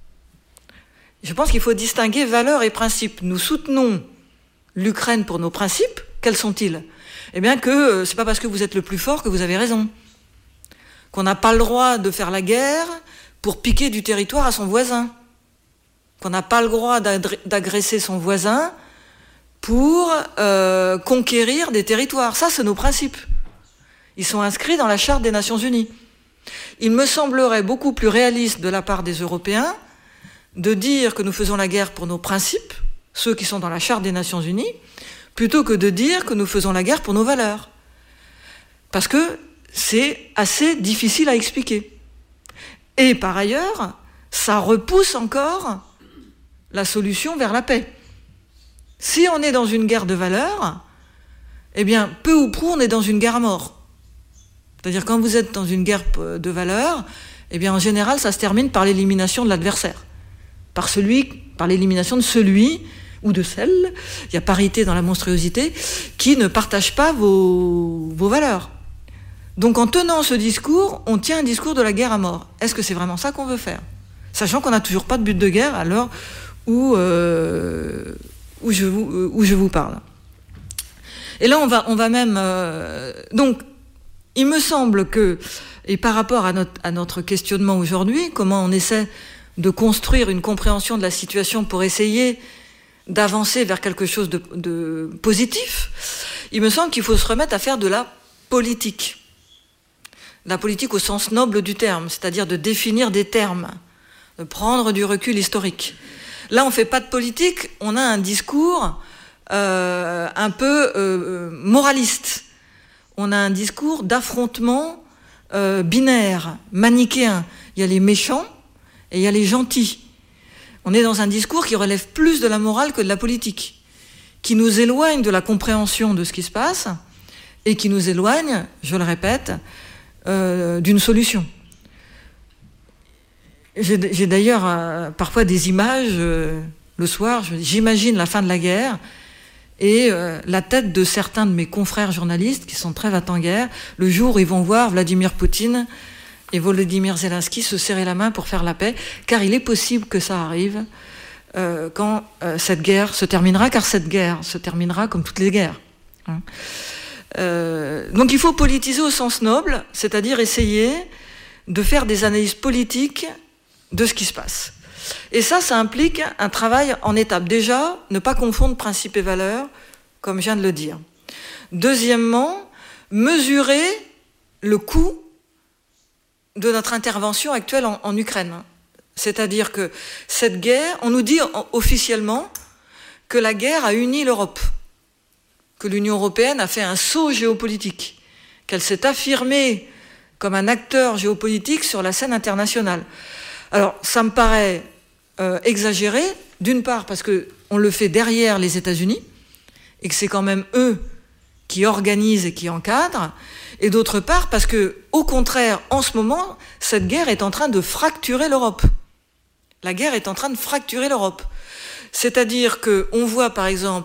Je pense qu'il faut distinguer valeurs et principes. Nous soutenons l'Ukraine pour nos principes. Quels sont-ils ? Eh bien que euh, c'est pas parce que vous êtes le plus fort que vous avez raison. Qu'on n'a pas le droit de faire la guerre pour piquer du territoire à son voisin. Qu'on n'a pas le droit d'agresser son voisin pour euh, conquérir des territoires. Ça, c'est nos principes. Ils sont inscrits dans la Charte des Nations Unies. Il me semblerait beaucoup plus réaliste de la part des Européens de dire que nous faisons la guerre pour nos principes, ceux qui sont dans la Charte des Nations Unies, plutôt que de dire que nous faisons la guerre pour nos valeurs. Parce que c'est assez difficile à expliquer. Et par ailleurs, ça repousse encore la solution vers la paix. Si on est dans une guerre de valeurs, eh bien, peu ou prou, on est dans une guerre à mort. C'est-à-dire, quand vous êtes dans une guerre de valeurs, eh bien, en général, ça se termine par l'élimination de l'adversaire. Par celui, par l'élimination de celui ou de celle, il y a parité dans la monstruosité, qui ne partage pas vos, vos valeurs. Donc, en tenant ce discours, on tient un discours de la guerre à mort. Est-ce que c'est vraiment ça qu'on veut faire ? Sachant qu'on n'a toujours pas de but de guerre à l'heure où, euh, où, je, vous, où je vous parle. Et là, on va, on va même... Euh, donc, il me semble que, et par rapport à notre, à notre questionnement aujourd'hui, comment on essaie de construire une compréhension de la situation pour essayer d'avancer vers quelque chose de, de positif, il me semble qu'il faut se remettre à faire de la politique. La politique au sens noble du terme, c'est-à-dire de définir des termes, de prendre du recul historique. Là, on ne fait pas de politique, on a un discours euh, un peu euh, moraliste. On a un discours d'affrontement euh, binaire, manichéen. Il y a les méchants et il y a les gentils. On est dans un discours qui relève plus de la morale que de la politique, qui nous éloigne de la compréhension de ce qui se passe et qui nous éloigne, je le répète, euh, d'une solution. J'ai, j'ai d'ailleurs euh, parfois des images, euh, le soir, je, j'imagine la fin de la guerre, et euh, la tête de certains de mes confrères journalistes qui sont très va-t-en-guerre, le jour où ils vont voir Vladimir Poutine et Volodymyr Zelensky se serrer la main pour faire la paix, car il est possible que ça arrive euh, quand euh, cette guerre se terminera, car cette guerre se terminera comme toutes les guerres. Hein. Euh, donc il faut politiser au sens noble, c'est-à-dire essayer de faire des analyses politiques de ce qui se passe. Et ça, ça implique un travail en étapes. Déjà, ne pas confondre principes et valeurs, comme je viens de le dire. Deuxièmement, mesurer le coût de notre intervention actuelle en, en Ukraine. C'est-à-dire que cette guerre, on nous dit officiellement que la guerre a uni l'Europe, que l'Union européenne a fait un saut géopolitique, qu'elle s'est affirmée comme un acteur géopolitique sur la scène internationale. Alors, ça me paraît euh, exagéré, d'une part parce qu'on le fait derrière les États-Unis, et que c'est quand même eux qui organisent et qui encadrent, et d'autre part parce que, au contraire, en ce moment, cette guerre est en train de fracturer l'Europe. La guerre est en train de fracturer l'Europe. C'est-à-dire qu'on voit, par exemple,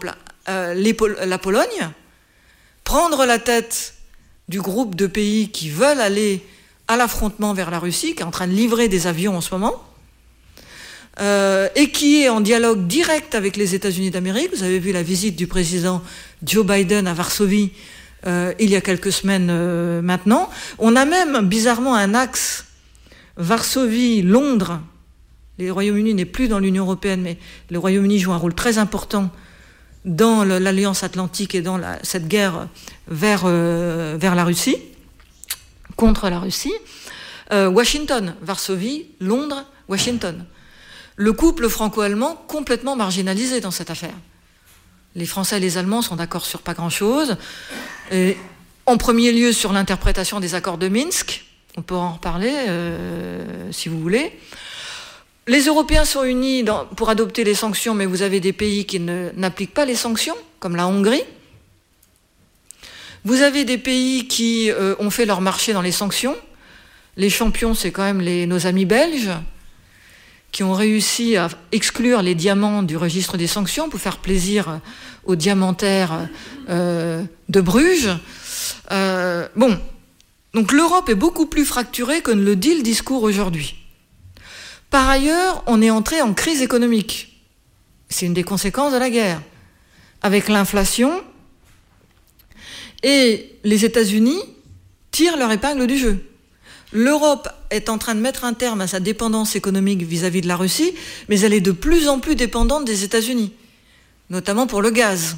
euh, les Pol- la Pologne, prendre la tête du groupe de pays qui veulent aller à l'affrontement vers la Russie, qui est en train de livrer des avions en ce moment, euh, et qui est en dialogue direct avec les États-Unis d'Amérique. Vous avez vu la visite du président Joe Biden à Varsovie euh, il y a quelques semaines euh, maintenant. On a même bizarrement un axe Varsovie-Londres. Le Royaume-Uni n'est plus dans l'Union européenne, mais le Royaume-Uni joue un rôle très important dans le, l'Alliance Atlantique et dans la, cette guerre vers, euh, vers la Russie, contre la Russie. Euh, Washington, Varsovie, Londres, Washington. Le couple franco-allemand complètement marginalisé dans cette affaire. Les Français et les Allemands sont d'accord sur pas grand-chose. Et en premier lieu sur l'interprétation des accords de Minsk. On peut en reparler euh, si vous voulez. Les Européens sont unis dans, pour adopter les sanctions, mais vous avez des pays qui ne, n'appliquent pas les sanctions, comme la Hongrie. Vous avez des pays qui euh, ont fait leur marché dans les sanctions. Les champions, c'est quand même les, nos amis belges, qui ont réussi à exclure les diamants du registre des sanctions pour faire plaisir aux diamantaires euh, de Bruges. Euh, bon, donc l'Europe est beaucoup plus fracturée que ne le dit le discours aujourd'hui. Par ailleurs, on est entré en crise économique. C'est une des conséquences de la guerre. Avec l'inflation, et les États-Unis tirent leur épingle du jeu. L'Europe est en train de mettre un terme à sa dépendance économique vis-à-vis de la Russie, mais elle est de plus en plus dépendante des États-Unis, notamment pour le gaz.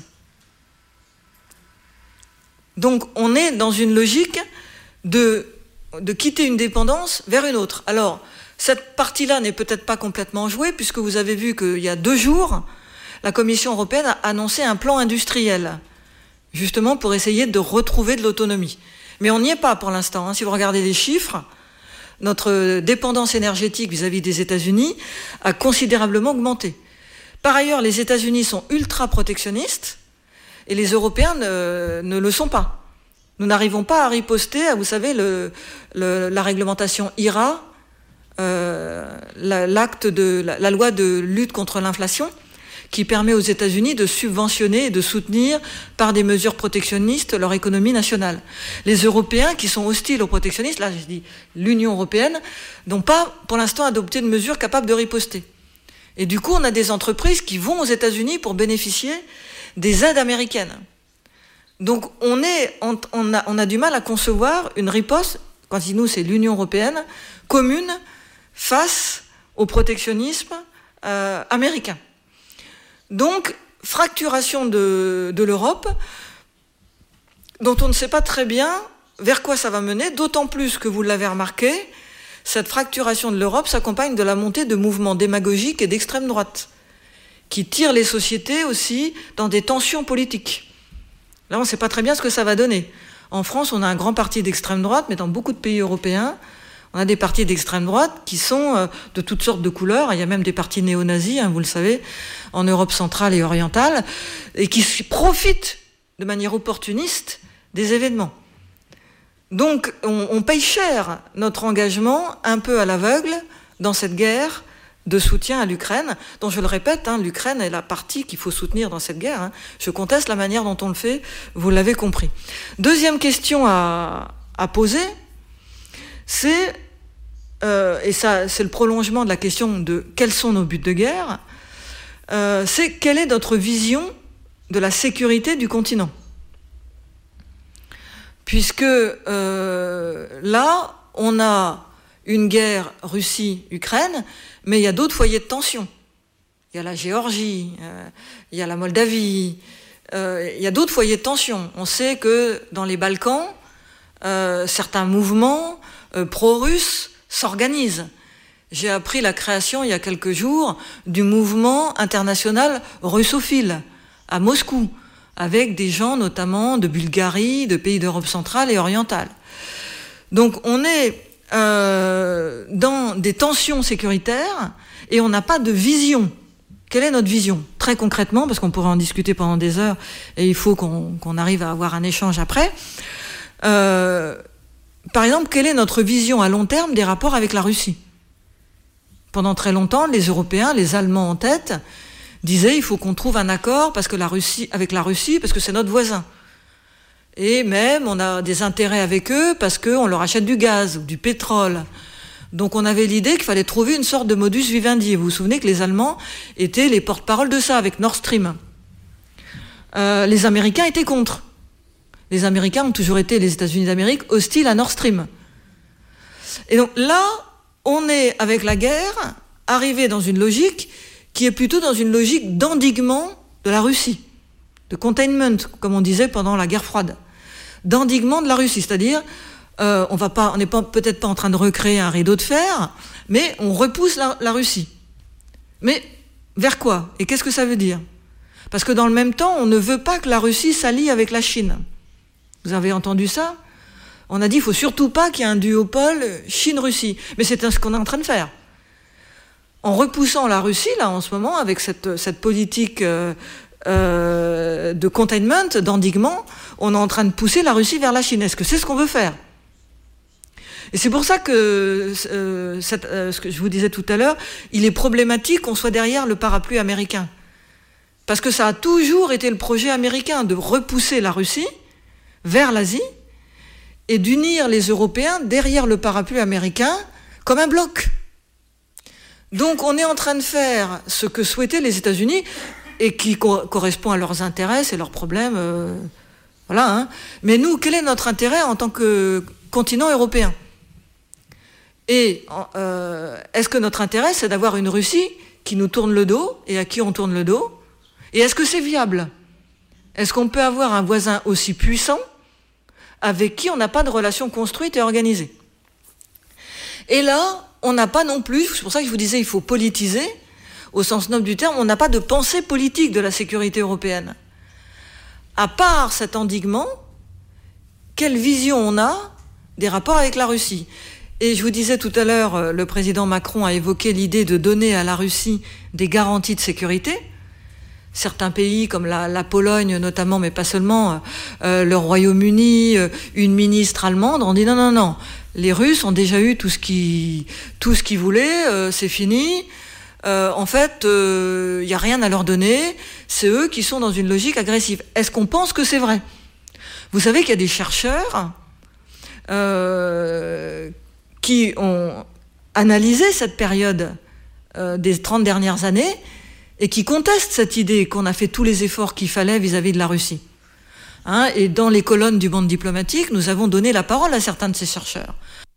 Donc on est dans une logique de, de quitter une dépendance vers une autre. Alors, cette partie-là n'est peut-être pas complètement jouée, puisque vous avez vu qu'il y a deux jours, la Commission européenne a annoncé un plan industriel, justement pour essayer de retrouver de l'autonomie. Mais on n'y est pas pour l'instant. Hein. Si vous regardez les chiffres, notre dépendance énergétique vis-à-vis des États-Unis a considérablement augmenté. Par ailleurs, les États-Unis sont ultra protectionnistes et les Européens ne, ne le sont pas. Nous n'arrivons pas à riposter à, vous savez, le, le, la réglementation I R A, euh, la, l'acte de la, la loi de lutte contre l'inflation, qui permet aux États-Unis de subventionner et de soutenir par des mesures protectionnistes leur économie nationale. Les Européens qui sont hostiles aux protectionnistes, là je dis l'Union européenne, n'ont pas pour l'instant adopté de mesures capables de riposter. Et du coup, on a des entreprises qui vont aux États-Unis pour bénéficier des aides américaines. Donc on, est, on, on, a, on a du mal à concevoir une riposte, quand nous c'est l'Union européenne, commune face au protectionnisme euh, américain. Donc, fracturation de, de l'Europe, dont on ne sait pas très bien vers quoi ça va mener, d'autant plus que, vous l'avez remarqué, cette fracturation de l'Europe s'accompagne de la montée de mouvements démagogiques et d'extrême droite, qui tirent les sociétés aussi dans des tensions politiques. Là, on ne sait pas très bien ce que ça va donner. En France, on a un grand parti d'extrême droite, mais dans beaucoup de pays européens, on a des partis d'extrême droite qui sont euh, de toutes sortes de couleurs. Il y a même des partis néo-nazis, hein, vous le savez, en Europe centrale et orientale, et qui profitent de manière opportuniste des événements. Donc, on, on paye cher notre engagement un peu à l'aveugle dans cette guerre de soutien à l'Ukraine, dont je le répète, hein, l'Ukraine est la partie qu'il faut soutenir dans cette guerre. Hein. Je conteste la manière dont on le fait, vous l'avez compris. Deuxième question à, à poser, c'est, euh, et ça c'est le prolongement de la question de quels sont nos buts de guerre, euh, c'est quelle est notre vision de la sécurité du continent. Puisque euh, là, on a une guerre Russie-Ukraine, mais il y a d'autres foyers de tension. Il y a la Géorgie, euh, il y a la Moldavie, euh, il y a d'autres foyers de tension. On sait que dans les Balkans, euh, certains mouvements Euh, pro-russes s'organisent. J'ai appris la création il y a quelques jours du mouvement international russophile à Moscou, avec des gens notamment de Bulgarie, de pays d'Europe centrale et orientale. Donc on est euh, dans des tensions sécuritaires et on n'a pas de vision. Quelle est notre vision ? Très concrètement, parce qu'on pourrait en discuter pendant des heures et il faut qu'on, qu'on arrive à avoir un échange après. Euh, Par exemple, quelle est notre vision à long terme des rapports avec la Russie ? Pendant très longtemps, les Européens, les Allemands en tête, disait il faut qu'on trouve un accord parce que la Russie, avec la Russie parce que c'est notre voisin. Et même on a des intérêts avec eux parce qu'on leur achète du gaz ou du pétrole. Donc on avait l'idée qu'il fallait trouver une sorte de modus vivendi. Vous vous souvenez que les Allemands étaient les porte-parole de ça avec Nord Stream. Euh, les Américains étaient contre. Les Américains ont toujours été, les États-Unis d'Amérique, hostiles à Nord Stream. Et donc là, on est, avec la guerre, arrivé dans une logique qui est plutôt dans une logique d'endiguement de la Russie, de containment, comme on disait pendant la guerre froide, d'endiguement de la Russie, c'est-à-dire euh, on va pas, on n'est pas, peut-être pas en train de recréer un rideau de fer, mais on repousse la, la Russie. Mais vers quoi? Et qu'est-ce que ça veut dire? Parce que dans le même temps, on ne veut pas que la Russie s'allie avec la Chine. Vous avez entendu ça? On a dit qu'il ne faut surtout pas qu'il y ait un duopole Chine-Russie. Mais c'est ce qu'on est en train de faire. En repoussant la Russie, là, en ce moment, avec cette, cette politique euh, euh, de containment, d'endiguement, on est en train de pousser la Russie vers la Chine. Est-ce que c'est ce qu'on veut faire? Et c'est pour ça que, euh, cette, euh, ce que je vous disais tout à l'heure, il est problématique qu'on soit derrière le parapluie américain. Parce que ça a toujours été le projet américain de repousser la Russie vers l'Asie et d'unir les Européens derrière le parapluie américain comme un bloc. Donc on est en train de faire ce que souhaitaient les États-Unis et qui co- correspond à leurs intérêts, c'est leurs problèmes. Euh, voilà, hein. Mais nous, quel est notre intérêt en tant que continent européen? Et euh, est-ce que notre intérêt, c'est d'avoir une Russie qui nous tourne le dos et à qui on tourne le dos? Et est-ce que c'est viable? Est-ce qu'on peut avoir un voisin aussi puissant avec qui on n'a pas de relation construite et organisée? Et là, on n'a pas non plus, c'est pour ça que je vous disais, il faut politiser, au sens noble du terme, on n'a pas de pensée politique de la sécurité européenne. À part cet endiguement, quelle vision on a des rapports avec la Russie? Et je vous disais tout à l'heure, le président Macron a évoqué l'idée de donner à la Russie des garanties de sécurité. Certains pays, comme la, la Pologne notamment, mais pas seulement, euh, le Royaume-Uni, euh, une ministre allemande, ont dit non, non, non, les Russes ont déjà eu tout ce qu'ils, tout ce qu'ils voulaient, euh, c'est fini. Euh, en fait, il euh, n'y a rien à leur donner, c'est eux qui sont dans une logique agressive. Est-ce qu'on pense que c'est vrai? Vous savez qu'il y a des chercheurs euh, qui ont analysé cette période euh, des trente dernières années et qui contestent cette idée qu'on a fait tous les efforts qu'il fallait vis-à-vis de la Russie. Hein, et dans les colonnes du monde diplomatique, nous avons donné la parole à certains de ces chercheurs.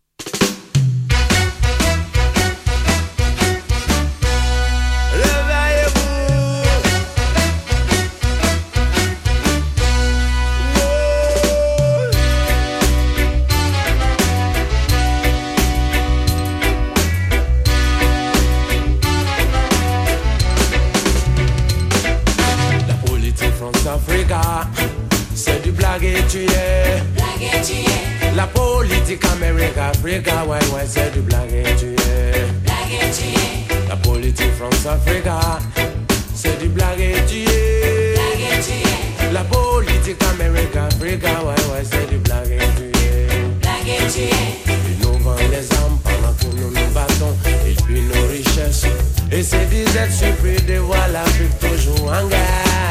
C'est du blague et tu es. La politique Amérique, Africa, ouais, ouais, c'est du blague et tu es. La politique France-Africa, c'est du blague et tu es. La politique Amérique, Africa, ouais, ouais, c'est du blague et tu es. Ils nous vendent les armes pendant que nous nous battons. Ils pillent nos richesses. Et c'est des êtres surpris de voir l'Afrique toujours en guerre.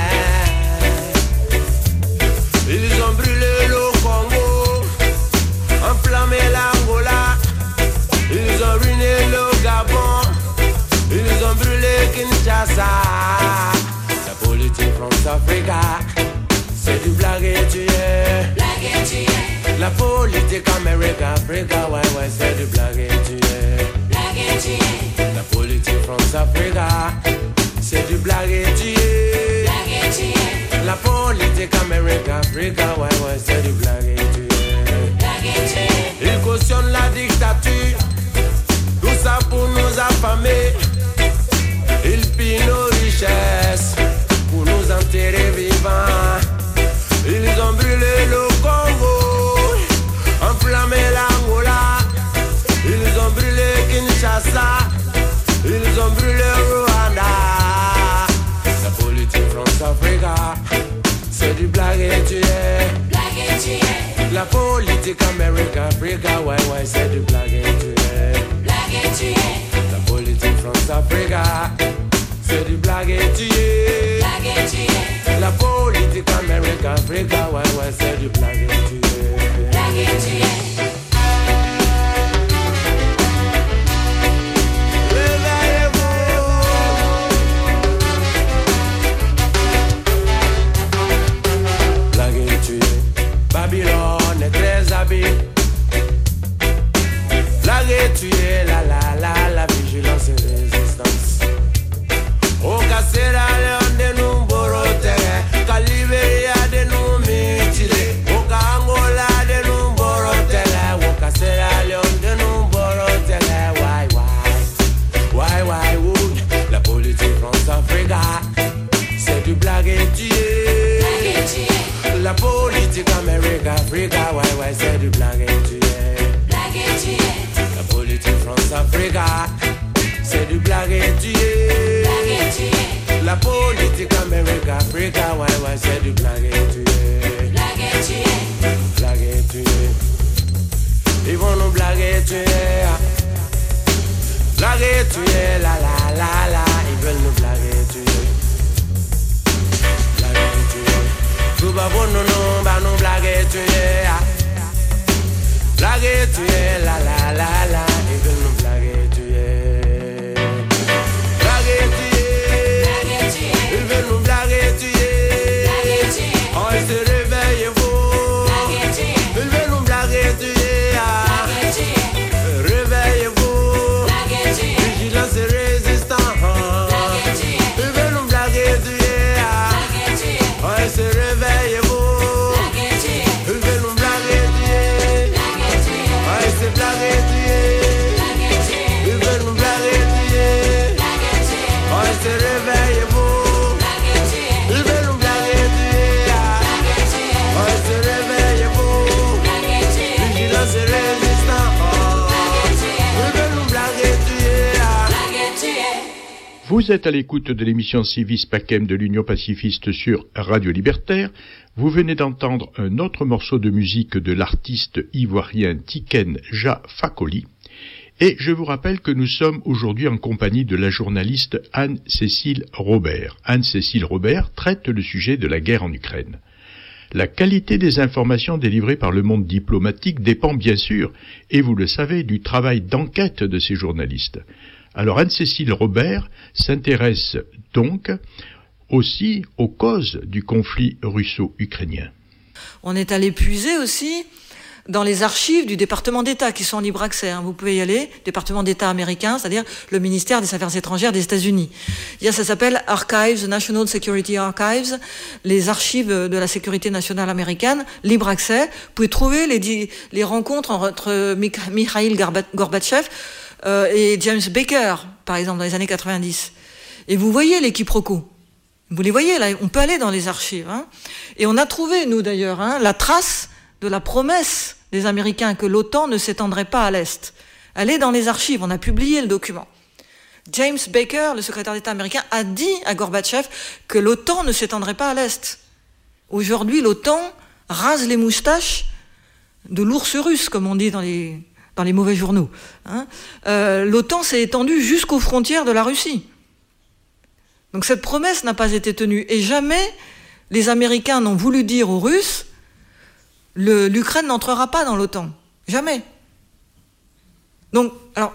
Ils ont brûlé le Congo, enflammé l'Angola. Ils ont ruiné le Gabon, ils ont brûlé Kinshasa. La politique France-Africa, c'est du blague et tu es. La politique Amérique-Africa, ouais, ouais, c'est du blague et tu es. La politique France-Africa, c'est du blague et tu es. La politique Amérique-Africa, ouais, ouais, c'est du blague et tu es. Ils cautionnent la dictature, tout ça pour nous affamer. Ils pillent nos richesses pour nous enterrer vivants. Ils ont brûlé le Congo, enflammé l'Angola. Ils ont brûlé Kinshasa, ils ont brûlé Rwanda. La politique France-Africa, c'est du blague et tu es. La politique Amérique-Africa, ouais, ouais, c'est du blague et tu es. La politique France-Africa, c'est du blague et tu es. Africa, ouais, ouais, c'est du blague et tu es. Blague et tu es. Babylone est très habile. Blague et tu es, la la la, la vigilance et résistance. Au Cassera, Léon de nous borotere, Caliberia de nous mutilé, au Angola de nous borotere, au Cassera, Léon de nous borotere. Why, why, why, why would la politique France-Africa, c'est du blague et tu es. La politique Amérique, Africa, ouais, ouais, c'est du blague et tu es. Blague et tu es. La politique France-Africa, c'est du blague et tu es. Blague et tu es. La politique Amérique, Africa, ouais, ouais, c'est du blague et tu es. Blague et tu es. Blague et tu es. Ils vont nous blaguer, tu es. Blague et tu es, la la la la. Ils veulent nous blaguer, tu es. Blague et tu es. Tout va bon, non, non, bah non, blague tu es. Blague tu es, la la la la. Ils veulent nous blaguer, tu es. Blague tu es. Ils veulent nous blaguer, tu es. Oh, ils se réveillent, vous. Ils veulent nous blaguer, tu es. Réveillez-vous. Vigilance et résistance. Ils veulent nous blaguer, tu es. Oh, ils se réveillent.
Vous êtes à l'écoute de l'émission Civis Pacem de l'Union pacifiste sur Radio Libertaire. Vous venez d'entendre un autre morceau de musique de l'artiste ivoirien Tiken Jah Fakoly. Et je vous rappelle que nous sommes aujourd'hui en compagnie de la journaliste Anne-Cécile Robert. Anne-Cécile Robert traite le sujet de la guerre en Ukraine. La qualité des informations délivrées par le monde diplomatique dépend bien sûr, et vous le savez, du travail d'enquête de ces journalistes. Alors Anne-Cécile Robert s'intéresse donc aussi aux causes du conflit russo-ukrainien.
On est allé puiser aussi dans les archives du département d'État qui sont en libre accès. Hein. Vous pouvez y aller, département d'État américain, c'est-à-dire le ministère des Affaires étrangères des États-Unis. Il y a, ça s'appelle Archives, National Security Archives, les archives de la sécurité nationale américaine, libre accès. Vous pouvez trouver les, les rencontres entre Mikhail Gorbatchev euh, et James Baker, par exemple, dans les années quatre-vingt-dix. Et vous voyez les quiproquos. Vous les voyez, là, on peut aller dans les archives. Hein. Et on a trouvé, nous d'ailleurs, hein, la trace de la promesse des Américains que l'OTAN ne s'étendrait pas à l'Est. Elle est dans les archives, on a publié le document. James Baker, le secrétaire d'État américain, a dit à Gorbatchev que l'OTAN ne s'étendrait pas à l'Est. Aujourd'hui, l'OTAN rase les moustaches de l'ours russe, comme on dit dans les, dans les mauvais journaux. Hein. Euh, L'OTAN s'est étendue jusqu'aux frontières de la Russie. Donc cette promesse n'a pas été tenue. Et jamais les Américains n'ont voulu dire aux Russes Le, l'Ukraine n'entrera pas dans l'OTAN. Jamais. Donc, alors,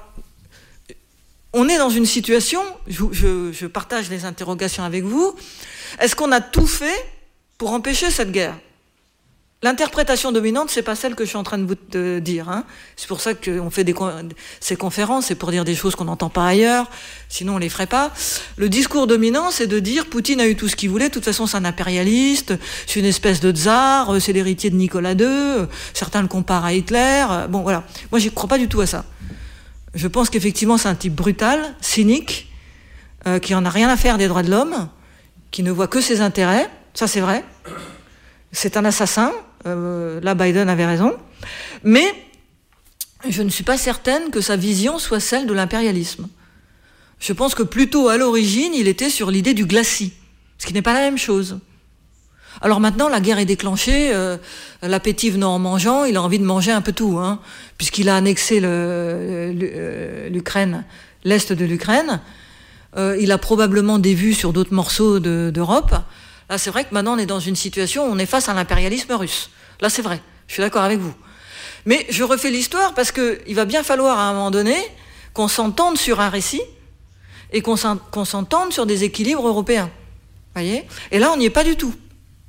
on est dans une situation, je, je, je partage les interrogations avec vous, est-ce qu'on a tout fait pour empêcher cette guerre ? L'interprétation dominante, c'est pas celle que je suis en train de vous de dire. Hein. C'est pour ça qu'on fait des, ces conférences, c'est pour dire des choses qu'on n'entend pas ailleurs, sinon on les ferait pas. Le discours dominant, c'est de dire Poutine a eu tout ce qu'il voulait, de toute façon c'est un impérialiste, c'est une espèce de tsar, c'est l'héritier de Nicolas deux, certains le comparent à Hitler. Bon voilà, moi je crois pas du tout à ça. Je pense qu'effectivement c'est un type brutal, cynique, euh, qui en a rien à faire des droits de l'homme, qui ne voit que ses intérêts, ça c'est vrai. C'est un assassin, euh, là Biden avait raison, mais je ne suis pas certaine que sa vision soit celle de l'impérialisme. Je pense que plutôt à l'origine, il était sur l'idée du glacis, ce qui n'est pas la même chose. Alors maintenant, la guerre est déclenchée, euh, l'appétit venant en mangeant, il a envie de manger un peu tout, hein, puisqu'il a annexé le, le, l'Ukraine, l'est de l'Ukraine, euh, il a probablement des vues sur d'autres morceaux de, d'Europe. Là, c'est vrai que maintenant, on est dans une situation où on est face à l'impérialisme russe. Là, c'est vrai. Je suis d'accord avec vous. Mais je refais l'histoire parce qu'il va bien falloir, à un moment donné, qu'on s'entende sur un récit et qu'on s'entende sur des équilibres européens. Voyez ? Et là, on n'y est pas du tout.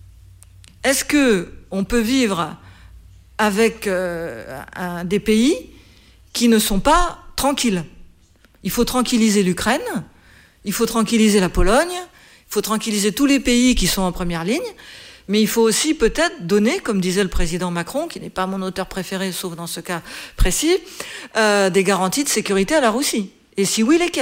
Est-ce qu'on peut vivre avec euh, un, des pays qui ne sont pas tranquilles ? Il faut tranquilliser l'Ukraine, il faut tranquilliser la Pologne, il faut tranquilliser tous les pays qui sont en première ligne, mais il faut aussi peut-être donner, comme disait le président Macron, qui n'est pas mon auteur préféré, sauf dans ce cas précis, euh, des garanties de sécurité à la Russie. Et si oui, lesquelles ?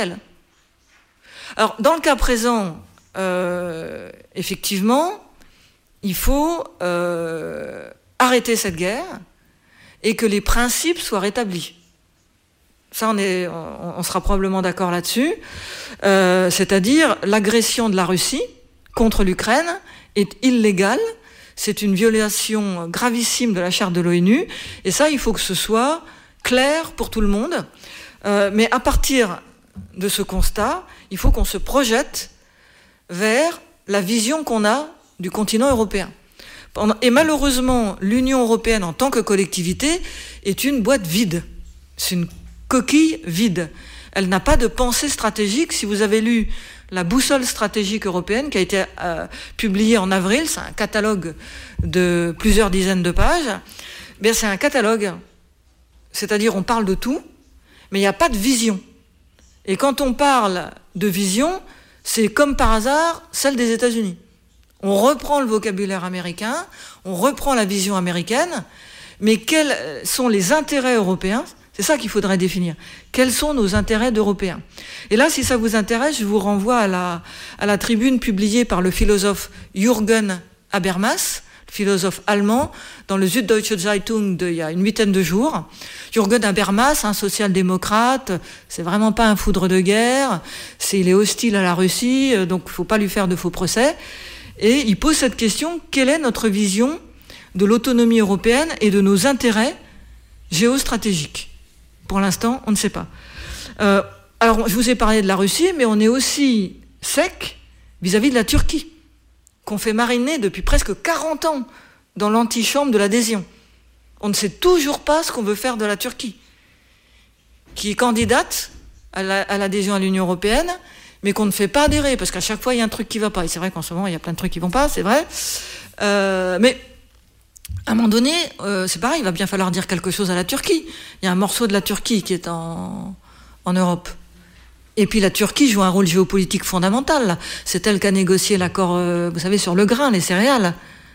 Alors, dans le cas présent, euh, effectivement, il faut euh, arrêter cette guerre et que les principes soient rétablis. Ça, on, est, on, on sera probablement d'accord là-dessus. Euh, c'est-à-dire, l'agression de la Russie contre l'Ukraine est illégale. C'est une violation gravissime de la charte de l'ONU. Et ça, il faut que ce soit clair pour tout le monde. Euh, mais à partir de ce constat, il faut qu'on se projette vers la vision qu'on a du continent européen. Et malheureusement, l'Union européenne en tant que collectivité est une boîte vide. C'est une coquille vide. Elle n'a pas de pensée stratégique. Si vous avez lu la boussole stratégique européenne qui a été euh, publiée en avril, c'est un catalogue de plusieurs dizaines de pages, bien c'est un catalogue. C'est-à-dire on parle de tout, mais il n'y a pas de vision. Et quand on parle de vision, c'est comme par hasard celle des États-Unis. On reprend le vocabulaire américain, on reprend la vision américaine, mais quels sont les intérêts européens ? C'est ça qu'il faudrait définir. Quels sont nos intérêts d'Européens ? Et là, si ça vous intéresse, je vous renvoie à la, à la tribune publiée par le philosophe Jürgen Habermas, philosophe allemand, dans le Süddeutsche Zeitung de, il y a une huitaine de jours. Jürgen Habermas, un social-démocrate, c'est vraiment pas un foudre de guerre, c'est, il est hostile à la Russie, donc il ne faut pas lui faire de faux procès. Et il pose cette question, quelle est notre vision de l'autonomie européenne et de nos intérêts géostratégiques ? Pour l'instant, on ne sait pas. Euh, alors, je vous ai parlé de la Russie, mais on est aussi sec vis-à-vis de la Turquie, qu'on fait mariner depuis presque quarante ans dans l'antichambre de l'adhésion. On ne sait toujours pas ce qu'on veut faire de la Turquie, qui est candidate à, la, à l'adhésion à l'Union européenne, mais qu'on ne fait pas adhérer, parce qu'à chaque fois, il y a un truc qui ne va pas. Et c'est vrai qu'en ce moment, il y a plein de trucs qui ne vont pas, c'est vrai. Euh, mais à un moment donné, euh, c'est pareil, il va bien falloir dire quelque chose à la Turquie. Il y a un morceau de la Turquie qui est en, en Europe. Et puis la Turquie joue un rôle géopolitique fondamental. Là. C'est elle qui a négocié l'accord, euh, vous savez, sur le grain, les céréales.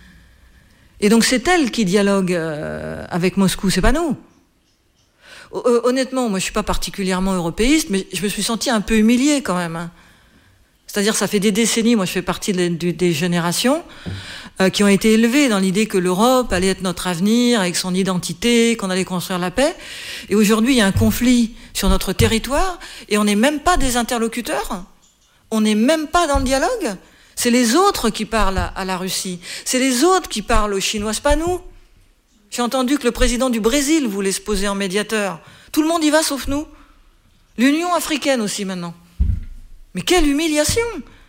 Et donc c'est elle qui dialogue euh, avec Moscou, c'est pas nous. Honnêtement, moi je suis pas particulièrement européiste, mais je me suis sentie un peu humiliée quand même. Hein. C'est-à-dire, ça fait des décennies, moi je fais partie des, des générations euh, qui ont été élevées dans l'idée que l'Europe allait être notre avenir, avec son identité, qu'on allait construire la paix. Et aujourd'hui, il y a un conflit sur notre territoire, et on n'est même pas des interlocuteurs, on n'est même pas dans le dialogue. C'est les autres qui parlent à, à la Russie, c'est les autres qui parlent aux Chinois, c'est pas nous. J'ai entendu que le président du Brésil voulait se poser en médiateur. Tout le monde y va sauf nous. L'Union africaine aussi maintenant. Mais quelle humiliation!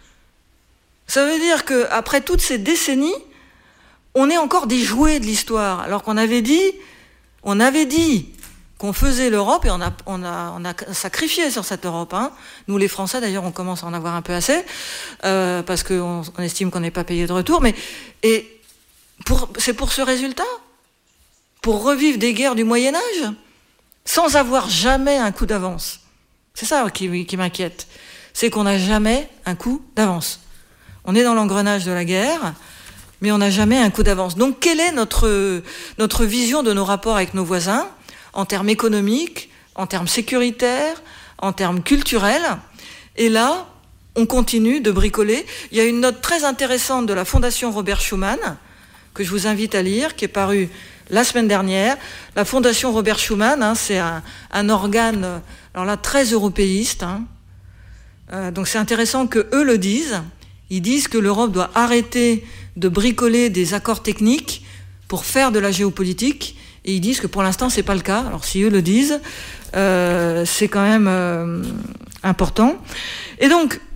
Ça veut dire qu'après toutes ces décennies, on est encore des jouets de l'histoire. Alors qu'on avait dit, on avait dit qu'on faisait l'Europe, et on a, on a, on a sacrifié sur cette Europe. Hein. Nous les Français d'ailleurs, on commence à en avoir un peu assez, euh, parce qu'on on estime qu'on n'est pas payé de retour. Mais et pour, c'est pour ce résultat, pour revivre des guerres du Moyen-Âge, sans avoir jamais un coup d'avance. C'est ça qui, qui m'inquiète. C'est qu'on n'a jamais un coup d'avance. On est dans l'engrenage de la guerre, mais on n'a jamais un coup d'avance. Donc, quelle est notre, notre vision de nos rapports avec nos voisins, en termes économiques, en termes sécuritaires, en termes culturels ? Et là, on continue de bricoler. Il y a une note très intéressante de la Fondation Robert Schuman, que je vous invite à lire, qui est parue la semaine dernière. La Fondation Robert Schuman, hein, c'est un, un organe, alors là, très européiste. Hein. Euh, donc c'est intéressant que eux le disent. Ils disent que l'Europe doit arrêter de bricoler des accords techniques pour faire de la géopolitique. Et ils disent que pour l'instant, c'est pas le cas. Alors si eux le disent, euh, c'est quand même euh, important. Et donc,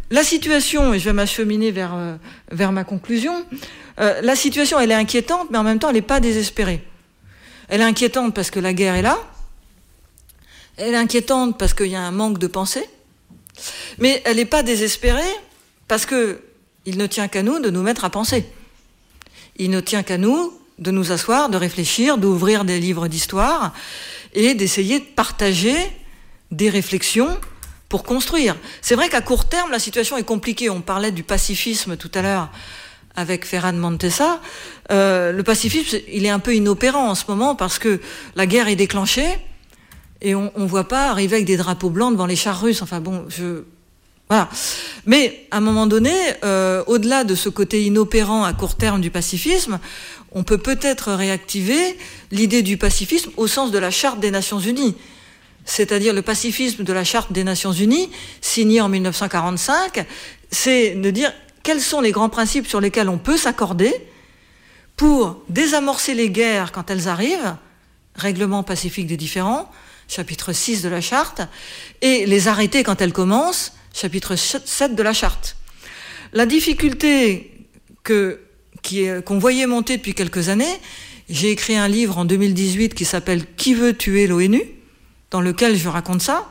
la situation, et je vais m'acheminer vers, euh, vers ma conclusion, euh, la situation, elle est inquiétante, mais en même temps, elle n'est pas désespérée. Elle est inquiétante parce que la guerre est là. Elle est inquiétante parce qu'il y a un manque de pensée. Mais elle n'est pas désespérée parce qu'il ne tient qu'à nous de nous mettre à penser. Il ne tient qu'à nous de nous asseoir, de réfléchir, d'ouvrir des livres d'histoire et d'essayer de partager des réflexions pour construire. C'est vrai qu'à court terme, la situation est compliquée. On parlait du pacifisme tout à l'heure avec Ferran Montesa. Euh, le pacifisme, il est un peu inopérant en ce moment parce que la guerre est déclenchée et on ne voit pas arriver avec des drapeaux blancs devant les chars russes. Enfin bon, je... Voilà. Mais à un moment donné, euh, au-delà de ce côté inopérant à court terme du pacifisme, on peut peut-être réactiver l'idée du pacifisme au sens de la Charte des Nations Unies. C'est-à-dire le pacifisme de la Charte des Nations Unies, signée en mille neuf cent quarante-cinq, c'est de dire quels sont les grands principes sur lesquels on peut s'accorder pour désamorcer les guerres quand elles arrivent, règlement pacifique des différends, chapitre six de la Charte, et les arrêter quand elles commencent, chapitre sept de la Charte. La difficulté que, qui est, qu'on voyait monter depuis quelques années, j'ai écrit un livre en deux mille dix-huit qui s'appelle « Qui veut tuer l'ONU ?», dans lequel je raconte ça,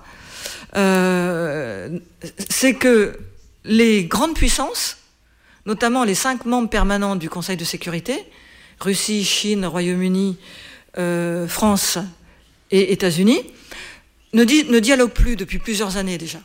euh, c'est que les grandes puissances, notamment les cinq membres permanents du Conseil de sécurité, Russie, Chine, Royaume-Uni, euh, France et États-Unis, ne, di- ne dialoguent plus depuis plusieurs années déjà.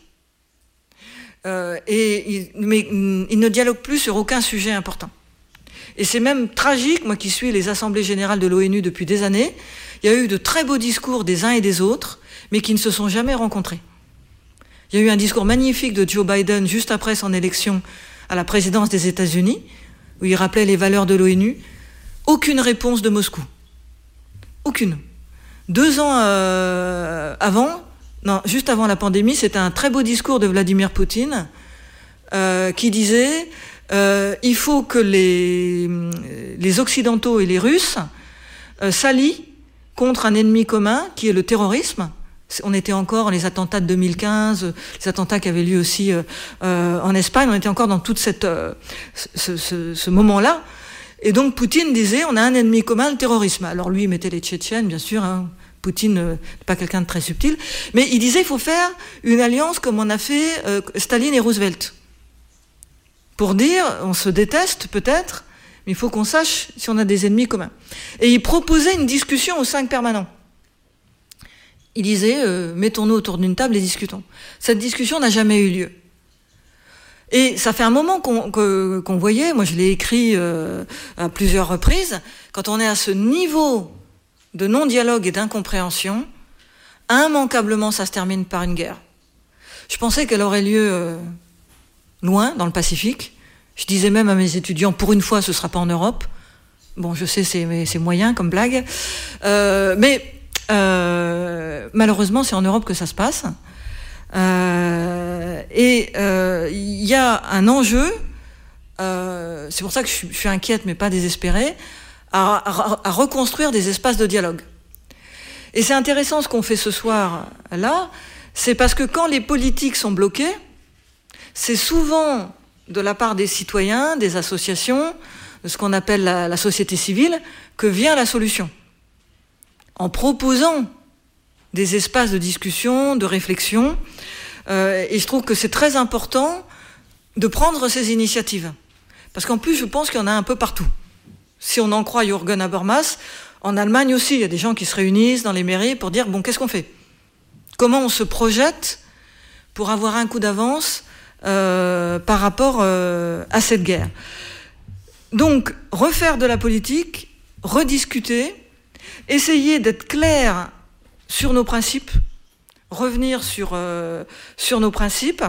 Euh, et il, mais il ne dialogue plus sur aucun sujet important. Et c'est même tragique, moi qui suis les assemblées générales de l'ONU depuis des années, il y a eu de très beaux discours des uns et des autres, mais qui ne se sont jamais rencontrés. Il y a eu un discours magnifique de Joe Biden juste après son élection à la présidence des États-Unis, où il rappelait les valeurs de l'ONU. Aucune réponse de Moscou. Aucune. Deux ans euh, avant, non, juste avant la pandémie, c'était un très beau discours de Vladimir Poutine euh, qui disait euh, il faut que les, les Occidentaux et les Russes euh, s'allient contre un ennemi commun qui est le terrorisme. On était encore les attentats de deux mille quinze, les attentats qui avaient lieu aussi euh, euh, en Espagne, on était encore dans tout euh, ce, ce, ce moment-là. Et donc Poutine disait on a un ennemi commun, le terrorisme. Alors lui il mettait les Tchétchènes, bien sûr, hein. Poutine n'est euh, pas quelqu'un de très subtil, mais il disait il faut faire une alliance comme on a fait euh, Staline et Roosevelt. Pour dire on se déteste peut-être, mais il faut qu'on sache si on a des ennemis communs. Et il proposait une discussion aux cinq permanents. Il disait euh, mettons-nous autour d'une table et discutons. Cette discussion n'a jamais eu lieu. Et ça fait un moment qu'on, que, qu'on voyait, moi je l'ai écrit euh, à plusieurs reprises, quand on est à ce niveau de non-dialogue et d'incompréhension, immanquablement ça se termine par une guerre. Je pensais qu'elle aurait lieu euh, loin, dans le Pacifique. Je disais même à mes étudiants, pour une fois ce ne sera pas en Europe. Bon, je sais, c'est, c'est moyen comme blague. Euh, mais euh, malheureusement, c'est en Europe que ça se passe. Euh, et il euh, y a un enjeu, euh, c'est pour ça que je suis, je suis inquiète mais pas désespérée, à, à, à reconstruire des espaces de dialogue. Et c'est intéressant ce qu'on fait ce soir là, c'est parce que quand les politiques sont bloquées, c'est souvent de la part des citoyens, des associations, de ce qu'on appelle la, la société civile, que vient la solution. En proposant des espaces de discussion, de réflexion. Euh, et je trouve que c'est très important de prendre ces initiatives. Parce qu'en plus, je pense qu'il y en a un peu partout. Si on en croit Jürgen Habermas, en Allemagne aussi, il y a des gens qui se réunissent dans les mairies pour dire, bon, qu'est-ce qu'on fait ? Comment on se projette pour avoir un coup d'avance euh, par rapport euh, à cette guerre ? Donc, refaire de la politique, rediscuter, essayer d'être clair sur nos principes, revenir sur, euh, sur nos principes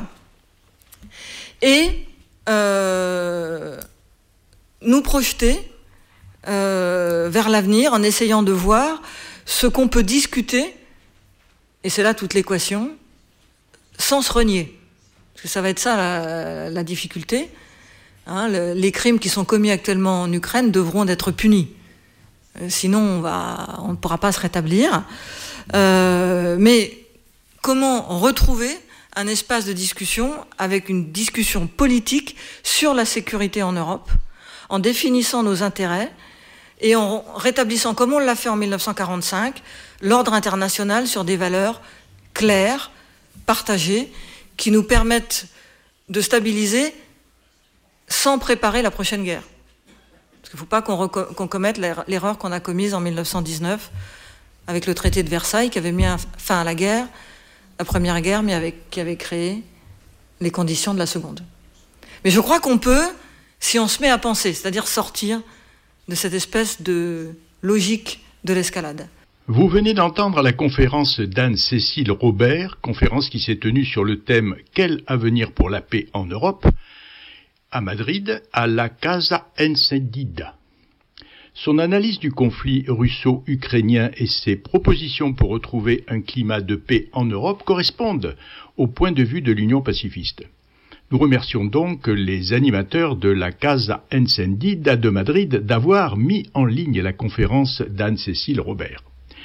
et euh, nous projeter euh, vers l'avenir en essayant de voir ce qu'on peut discuter, et c'est là toute l'équation, sans se renier. Parce que ça va être ça la, la difficulté. Hein, le, les crimes qui sont commis actuellement en Ukraine devront être punis. Euh, sinon, on va, on ne pourra pas se rétablir. Euh, mais comment retrouver un espace de discussion avec une discussion politique sur la sécurité en Europe, en définissant nos intérêts et en rétablissant, comme on l'a fait en mille neuf cent quarante-cinq, l'ordre international sur des valeurs claires, partagées, qui nous permettent de stabiliser sans préparer la prochaine guerre. Parce qu'il ne faut pas qu'on, reco- qu'on commette l'erreur qu'on a commise en mille neuf cent dix-neuf avec le traité de Versailles qui avait mis un, fin à la guerre, la première guerre, mais avec, qui avait créé les conditions de la seconde. Mais je crois qu'on peut, si on se met à penser, c'est-à-dire sortir de cette espèce de logique de l'escalade.
Vous venez d'entendre la conférence d'Anne-Cécile Robert, conférence qui s'est tenue sur le thème « Quel avenir pour la paix en Europe ?» à Madrid, à la Casa Encendida. Son analyse du conflit russo-ukrainien et ses propositions pour retrouver un climat de paix en Europe correspondent au point de vue de l'Union pacifiste. Nous remercions donc les animateurs de la Casa Encendida de Madrid d'avoir mis en ligne la conférence d'Anne-Cécile Robert.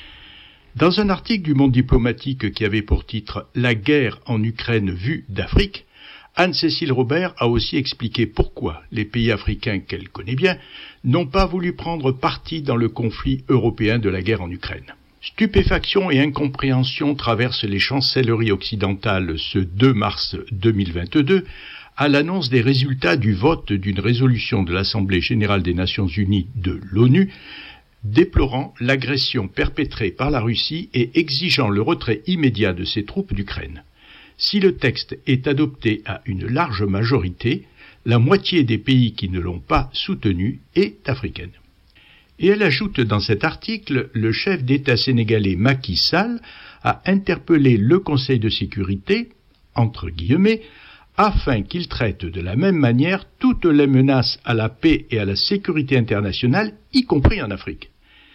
Dans un article du Monde diplomatique qui avait pour titre « La guerre en Ukraine vue d'Afrique », Anne-Cécile Robert a aussi expliqué pourquoi les pays africains qu'elle connaît bien n'ont pas voulu prendre parti dans le conflit européen de la guerre en Ukraine. Stupéfaction et incompréhension traversent les chancelleries occidentales ce deux mars deux mille vingt-deux à l'annonce des résultats du vote d'une résolution de l'Assemblée générale des Nations unies de l'ONU déplorant l'agression perpétrée par la Russie et exigeant le retrait immédiat de ses troupes d'Ukraine. Si le texte est adopté à une large majorité, la moitié des pays qui ne l'ont pas soutenu est africaine. Et elle ajoute dans cet article, le chef d'État sénégalais Macky Sall a interpellé le Conseil de sécurité, entre guillemets, afin qu'il traite de la même manière toutes les menaces à la paix et à la sécurité internationale, y compris en Afrique.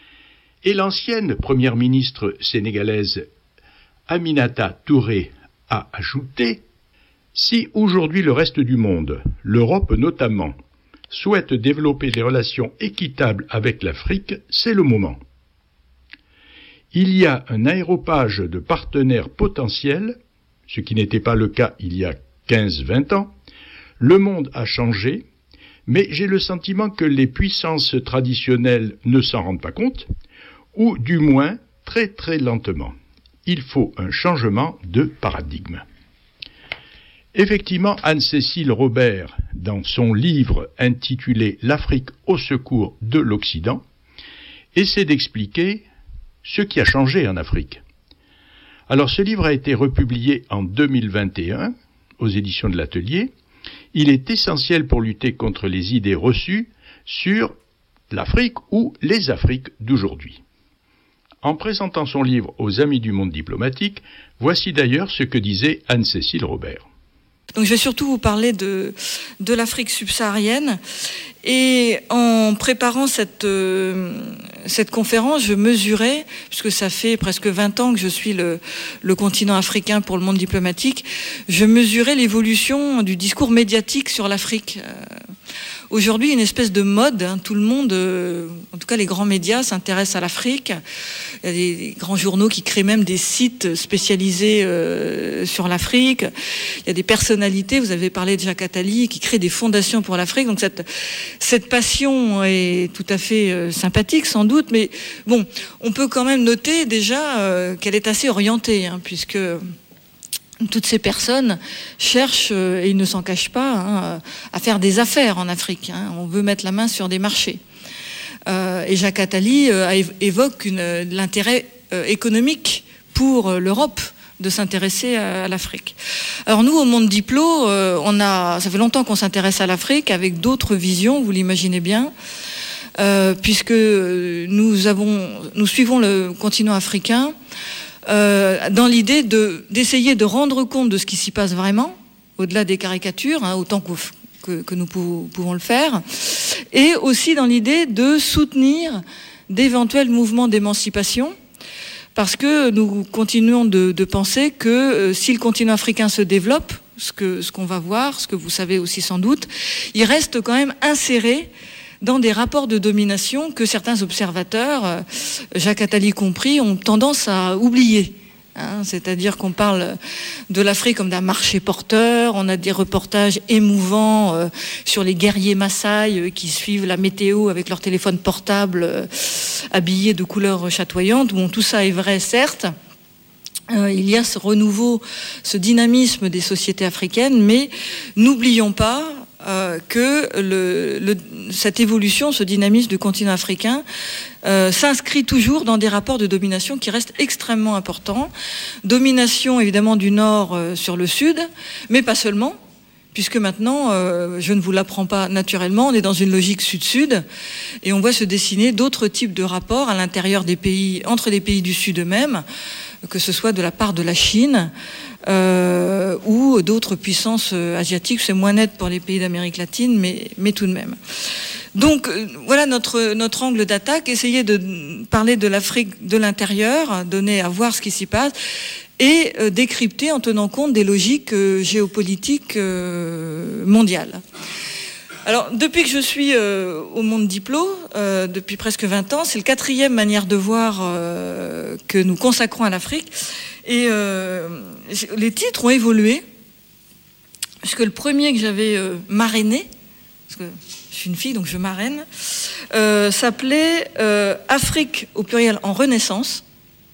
Et l'ancienne première ministre sénégalaise Aminata Touré a ajouté « Si aujourd'hui le reste du monde, l'Europe notamment, souhaite développer des relations équitables avec l'Afrique, c'est le moment. Il y a un aéropage de partenaires potentiels, ce qui n'était pas le cas il y a quinze à vingt ans. Le monde a changé, mais j'ai le sentiment que les puissances traditionnelles ne s'en rendent pas compte, ou du moins très très lentement. Il faut un changement de paradigme. » Effectivement, Anne-Cécile Robert, dans son livre intitulé « L'Afrique au secours de l'Occident », essaie d'expliquer ce qui a changé en Afrique. Alors, ce livre a été republié en deux mille vingt et un aux éditions de l'Atelier. Il est essentiel pour lutter contre les idées reçues sur l'Afrique ou les Afriques d'aujourd'hui. En présentant son livre aux amis du monde diplomatique, voici d'ailleurs ce que disait Anne-Cécile Robert.
Donc je vais surtout vous parler de, de l'Afrique subsaharienne. Et en préparant cette, euh, cette conférence, je mesurais, puisque ça fait presque vingt ans que je suis le, le continent africain pour le monde diplomatique, je mesurais l'évolution du discours médiatique sur l'Afrique. Euh, Aujourd'hui, une espèce de mode, hein, tout le monde, euh, en tout cas les grands médias, s'intéressent à l'Afrique. Il y a des, des grands journaux qui créent même des sites spécialisés euh, sur l'Afrique. Il y a des personnalités, vous avez parlé de Jacques Attali, qui créent des fondations pour l'Afrique. Donc cette, cette passion est tout à fait euh, sympathique, sans doute. Mais bon, on peut quand même noter déjà euh, qu'elle est assez orientée, hein, puisque toutes ces personnes cherchent, et ils ne s'en cachent pas, hein, à faire des affaires en Afrique. Hein. On veut mettre la main sur des marchés. Euh, et Jacques Attali euh, évoque une, l'intérêt euh, économique pour l'Europe de s'intéresser à, à l'Afrique. Alors nous, au Monde Diplo, euh, on a, ça fait longtemps qu'on s'intéresse à l'Afrique avec d'autres visions, vous l'imaginez bien, euh, puisque nous, avons, nous suivons le continent africain Euh, dans l'idée de, d'essayer de rendre compte de ce qui s'y passe vraiment, au-delà des caricatures, hein, autant que, que, que nous pouvons, pouvons le faire, et aussi dans l'idée de soutenir d'éventuels mouvements d'émancipation, parce que nous continuons de, de penser que euh, si le continent africain se développe, ce, que, ce qu'on va voir, ce que vous savez aussi sans doute, il reste quand même inséré dans des rapports de domination que certains observateurs, Jacques Attali compris, ont tendance à oublier. Hein, c'est-à-dire qu'on parle de l'Afrique comme d'un marché porteur, on a des reportages émouvants euh, sur les guerriers Maasai euh, qui suivent la météo avec leur téléphone portable euh, habillés de couleurs chatoyantes. Bon, tout ça est vrai, certes. Euh, il y a ce renouveau, ce dynamisme des sociétés africaines, mais n'oublions pas euh, que le, le, cette évolution, ce dynamisme du continent africain euh, s'inscrit toujours dans des rapports de domination qui restent extrêmement importants. Domination évidemment du Nord euh, sur le Sud, mais pas seulement, puisque maintenant, euh, je ne vous l'apprends pas naturellement, on est dans une logique Sud-Sud, et on voit se dessiner d'autres types de rapports à l'intérieur des pays, entre les pays du Sud eux-mêmes, que ce soit de la part de la Chine euh, ou d'autres puissances euh, asiatiques. C'est moins net pour les pays d'Amérique latine, mais, mais tout de même. Donc euh, voilà notre, notre angle d'attaque, essayer de parler de l'Afrique de l'intérieur, donner à voir ce qui s'y passe, et euh, décrypter en tenant compte des logiques euh, géopolitiques euh, mondiales. Alors, depuis que je suis euh, au Monde Diplo, euh, depuis presque vingt ans, c'est le quatrième manière de voir euh, que nous consacrons à l'Afrique. Et euh, les titres ont évolué, puisque le premier que j'avais euh, marrainé, parce que je suis une fille, donc je marraine, euh, s'appelait euh, Afrique, au pluriel, en Renaissance.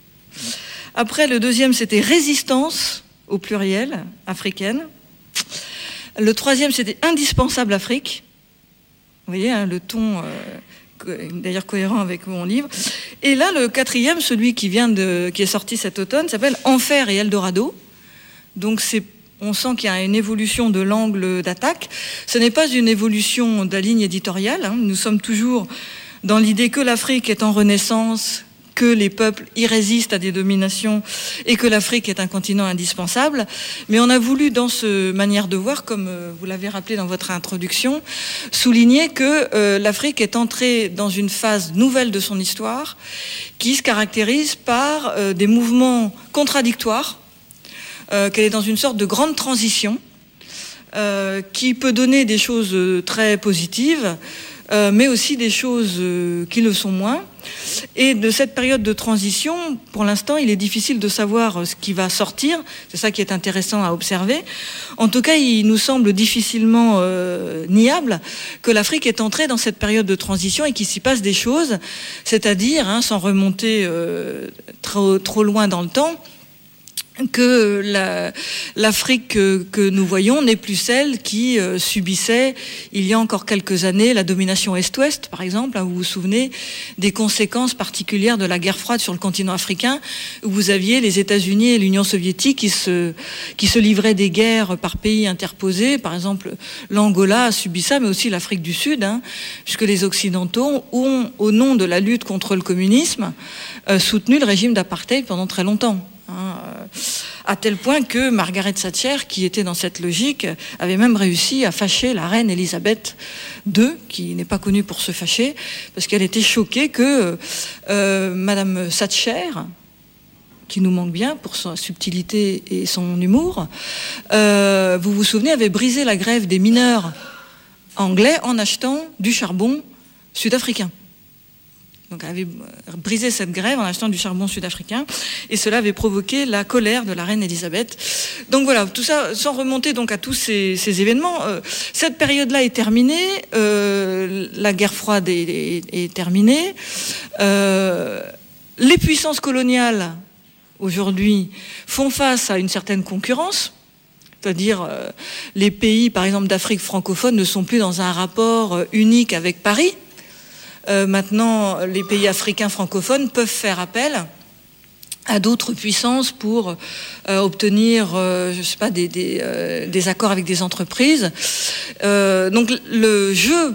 Après, le deuxième, c'était Résistance, au pluriel, africaine. Le troisième, c'était Indispensable Afrique. Vous voyez, hein, le ton, euh, d'ailleurs cohérent avec mon livre. Et là, le quatrième, celui qui vient de, qui est sorti cet automne, s'appelle Enfer et Eldorado. Donc, c'est, on sent qu'il y a une évolution de l'angle d'attaque. Ce n'est pas une évolution de la ligne éditoriale. Hein. Nous sommes toujours dans l'idée que l'Afrique est en renaissance, que les peuples y résistent à des dominations et que l'Afrique est un continent indispensable. Mais on a voulu, dans ce manière de voir, comme vous l'avez rappelé dans votre introduction, souligner que euh, l'Afrique est entrée dans une phase nouvelle de son histoire qui se caractérise par euh, des mouvements contradictoires, euh, qu'elle est dans une sorte de grande transition euh, qui peut donner des choses très positives, euh, mais aussi des choses euh, qui le sont moins. Et de cette période de transition, pour l'instant, il est difficile de savoir ce qui va sortir. C'est ça qui est intéressant à observer. En tout cas, il nous semble difficilement euh, niable que l'Afrique est entrée dans cette période de transition et qu'il s'y passe des choses, c'est-à-dire, hein, sans remonter euh, trop, trop loin dans le temps, que la, l'Afrique que, que nous voyons n'est plus celle qui euh, subissait il y a encore quelques années la domination Est-Ouest, par exemple, hein, vous vous souvenez des conséquences particulières de la guerre froide sur le continent africain, où vous aviez les États-Unis et l'Union soviétique qui se, qui se livraient des guerres par pays interposés. Par exemple, l'Angola a subi ça, mais aussi l'Afrique du Sud, hein, puisque les Occidentaux ont, au nom de la lutte contre le communisme, euh, soutenu le régime d'apartheid pendant très longtemps. Hein, à tel point que Margaret Thatcher, qui était dans cette logique, avait même réussi à fâcher la reine Elisabeth deux, qui n'est pas connue pour se fâcher, parce qu'elle était choquée que euh, Madame Thatcher, qui nous manque bien pour sa subtilité et son humour, euh, vous vous souvenez, avait brisé la grève des mineurs anglais en achetant du charbon sud-africain. Donc elle avait brisé cette grève en achetant du charbon sud-africain, et cela avait provoqué la colère de la reine Elisabeth. Donc voilà, tout ça sans remonter donc à tous ces, ces événements. Euh, cette période-là est terminée, euh, la guerre froide est, est, est terminée. Euh, les puissances coloniales aujourd'hui font face à une certaine concurrence. C'est-à-dire euh, les pays, par exemple d'Afrique francophone, ne sont plus dans un rapport euh, unique avec Paris. Euh, maintenant, les pays africains francophones peuvent faire appel à d'autres puissances pour euh, obtenir, euh, je sais pas, des, des, euh, des accords avec des entreprises. Euh, donc le jeu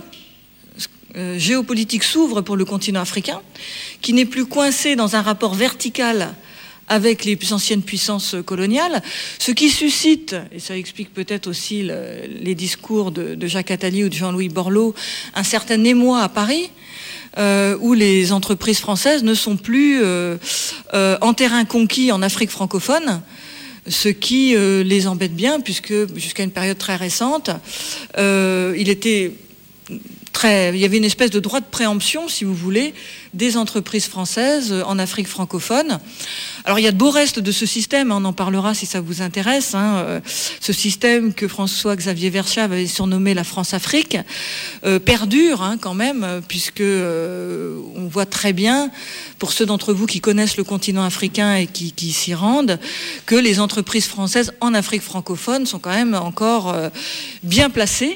euh, géopolitique s'ouvre pour le continent africain, qui n'est plus coincé dans un rapport vertical avec les plus anciennes puissances coloniales, ce qui suscite, et ça explique peut-être aussi le, les discours de, de Jacques Attali ou de Jean-Louis Borloo, un certain émoi à Paris, Euh, où les entreprises françaises ne sont plus euh, euh, en terrain conquis en Afrique francophone, ce qui euh, les embête bien, puisque jusqu'à une période très récente, euh, il était très, il y avait une espèce de droit de préemption, si vous voulez, des entreprises françaises en Afrique francophone. Alors il y a de beaux restes de ce système, on en parlera si ça vous intéresse, hein, ce système que François-Xavier Verschav avait surnommé la France-Afrique, euh, perdure hein, quand même, puisque euh, on voit très bien, pour ceux d'entre vous qui connaissent le continent africain et qui, qui s'y rendent, que les entreprises françaises en Afrique francophone sont quand même encore euh, bien placées.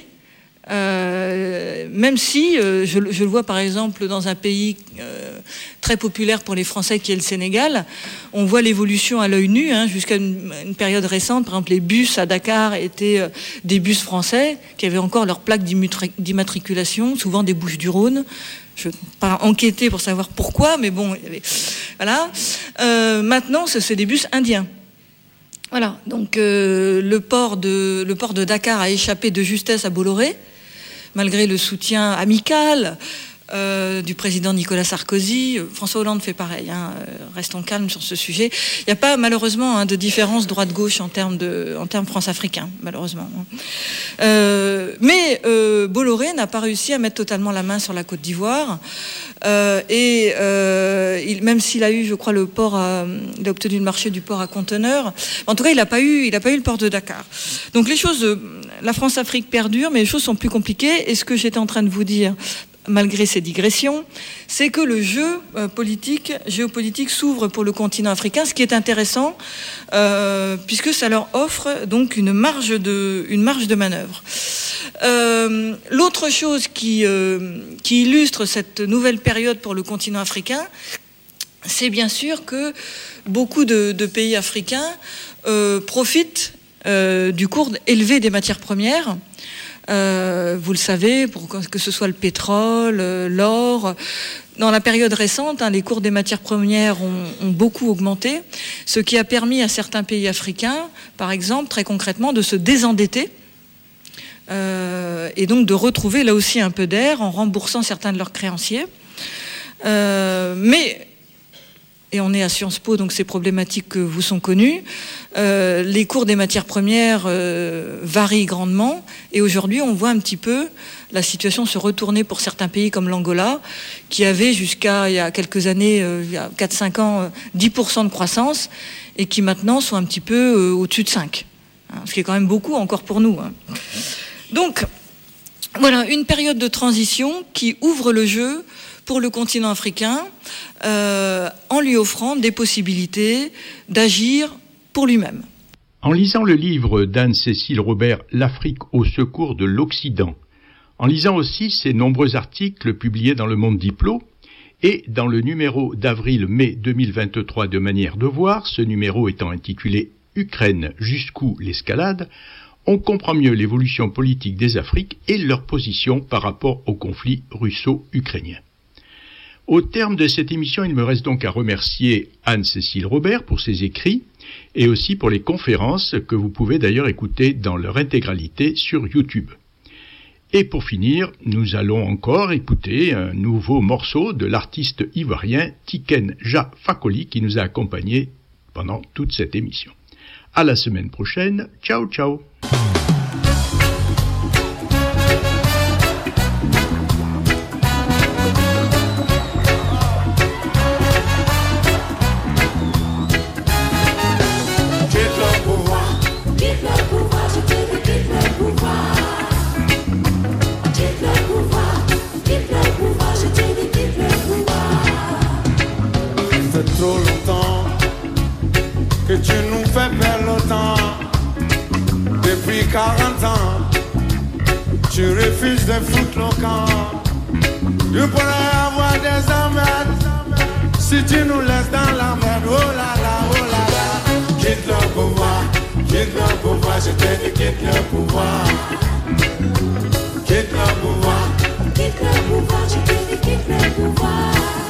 Euh, même si euh, je, je le vois par exemple dans un pays euh, très populaire pour les Français qui est le Sénégal, on voit l'évolution à l'œil nu hein, jusqu'à une, une période récente. Par exemple, les bus à Dakar étaient euh, des bus français qui avaient encore leur plaque d'immatriculation, souvent des Bouches-du-Rhône. Je n'ai pas enquêté pour savoir pourquoi, mais bon, il y avait, voilà. Euh, maintenant, c'est des bus indiens. Voilà. Donc euh, le port de le port de Dakar a échappé de justesse à Bolloré, malgré le soutien amical euh, du président Nicolas Sarkozy. François Hollande fait pareil, hein, restons calmes sur ce sujet. Il n'y a pas malheureusement hein, de différence droite-gauche en termes de, en termes france-africains, malheureusement. Euh, mais euh, Bolloré n'a pas réussi à mettre totalement la main sur la Côte d'Ivoire. Euh, et euh, il, même s'il a eu, je crois, le port, à, il a obtenu le marché du port à conteneurs. En tout cas, il n'a pas eu, il n'a pas eu le port de Dakar. Donc les choses, la France-Afrique perdure, mais les choses sont plus compliquées. Et ce que j'étais en train de vous dire, malgré ces digressions, c'est que le jeu euh, politique, géopolitique s'ouvre pour le continent africain, ce qui est intéressant, euh, puisque ça leur offre donc une marge de, une marge de manœuvre. Euh, l'autre chose qui, euh, qui illustre cette nouvelle période pour le continent africain, c'est bien sûr que beaucoup de, de pays africains euh, profitent euh, du cours élevé des matières premières. Euh, vous le savez, pour que ce soit le pétrole, l'or. Dans la période récente, hein, les cours des matières premières ont, ont beaucoup augmenté, ce qui a permis à certains pays africains, par exemple, très concrètement, de se désendetter euh, et donc de retrouver là aussi un peu d'air en remboursant certains de leurs créanciers. Euh, mais... et on est à Sciences Po, donc ces problématiques que vous sont connues. Euh, les cours des matières premières euh, varient grandement, et aujourd'hui on voit un petit peu la situation se retourner pour certains pays comme l'Angola, qui avait jusqu'à il y a quelques années, euh, il y a quatre cinq ans, euh, dix pour cent de croissance, et qui maintenant sont un petit peu euh, au-dessus de cinq, hein, ce qui est quand même beaucoup encore pour nous. Hein. Donc voilà, une période de transition qui ouvre le jeu pour le continent africain, euh, en lui offrant des possibilités d'agir pour lui-même.
En lisant le livre d'Anne-Cécile Robert « L'Afrique au secours de l'Occident », en lisant aussi ses nombreux articles publiés dans le Monde Diplo, et dans le numéro d'avril-mai deux mille vingt-trois de Manière de voir, ce numéro étant intitulé « Ukraine, jusqu'où l'escalade ?», on comprend mieux l'évolution politique des Afriques et leur position par rapport au conflit russo-ukrainien. Au terme de cette émission, il me reste donc à remercier Anne-Cécile Robert pour ses écrits et aussi pour les conférences que vous pouvez d'ailleurs écouter dans leur intégralité sur YouTube. Et pour finir, nous allons encore écouter un nouveau morceau de l'artiste ivoirien Tiken Jah Fakoly qui nous a accompagnés pendant toute cette émission. À la semaine prochaine. Ciao, ciao.
Trop longtemps que tu nous fais perdre le temps. Depuis quarante ans, tu refuses de foutre le camp. Tu pourrais avoir des emmerdes si tu nous laisses dans la merde. Oh là là, oh là là. Quitte le pouvoir, quitte le pouvoir, je te dis quitte le pouvoir. Quitte le pouvoir, quitte le pouvoir, je te dis quitte le pouvoir.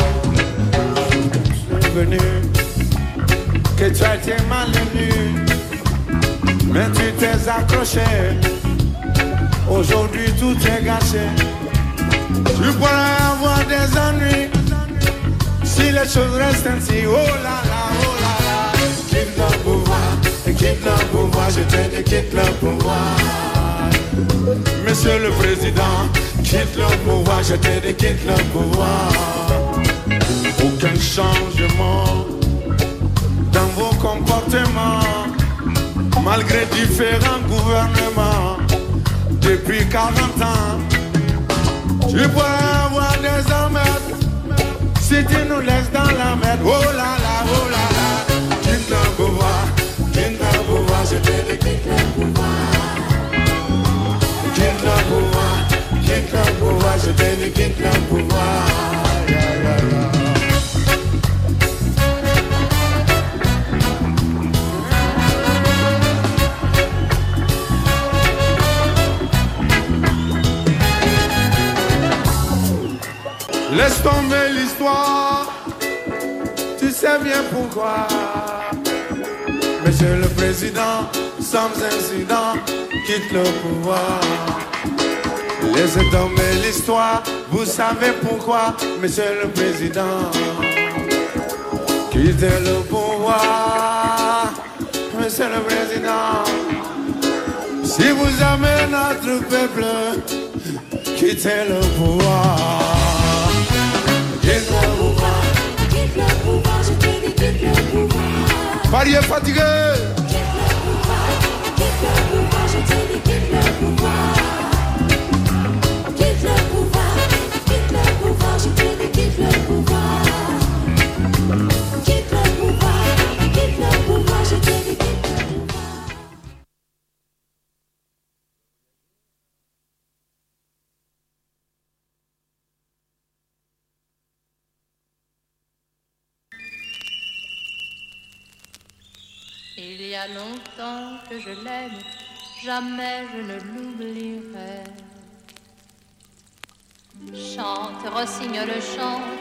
Que tu as été malvenu, mais tu t'es accroché. Aujourd'hui tout est gâché. Tu pourrais avoir des ennuis si les choses restent ainsi. Oh là là, oh là là. Quitte le pouvoir, quitte le pouvoir, je te dis quitte le pouvoir. Monsieur le Président, Quitte le pouvoir, je te dis quitte le pouvoir. Aucun changement dans vos comportements, malgré différents gouvernements. Depuis quarante ans, tu pourrais avoir des emmerdes si tu nous laisses dans la merde. Oh là là, oh là là. Quitte le pouvoir, quitte le pouvoir, je te dis quitte le pouvoir. Quitte le pouvoir, quitte le pouvoir, je te dis quitte le pouvoir. Yeah, yeah, yeah. Laisse tomber l'histoire, tu sais bien pourquoi. Monsieur le Président, sans incident, quitte le pouvoir. Laissez tomber l'histoire, vous savez pourquoi. Monsieur le Président, quittez le pouvoir. Monsieur le Président, si vous aimez notre peuple, quittez le pouvoir. Quitte le pouvoir, quitte le pouvoir, je te dis quitte le pouvoir. Paris est fatigué. Quitte le pouvoir, quitte le pouvoir, je te dis quitte le pouvoir. Quitte le pouvoir, quitte le pouvoir, je te dis quitte le pouvoir. Quitte le pouvoir, quitte le pouvoir, je te dis quitte le pouvoir.
Il y a longtemps que je l'aime, jamais je ne l'oublierai. Chante, rossignol, chante,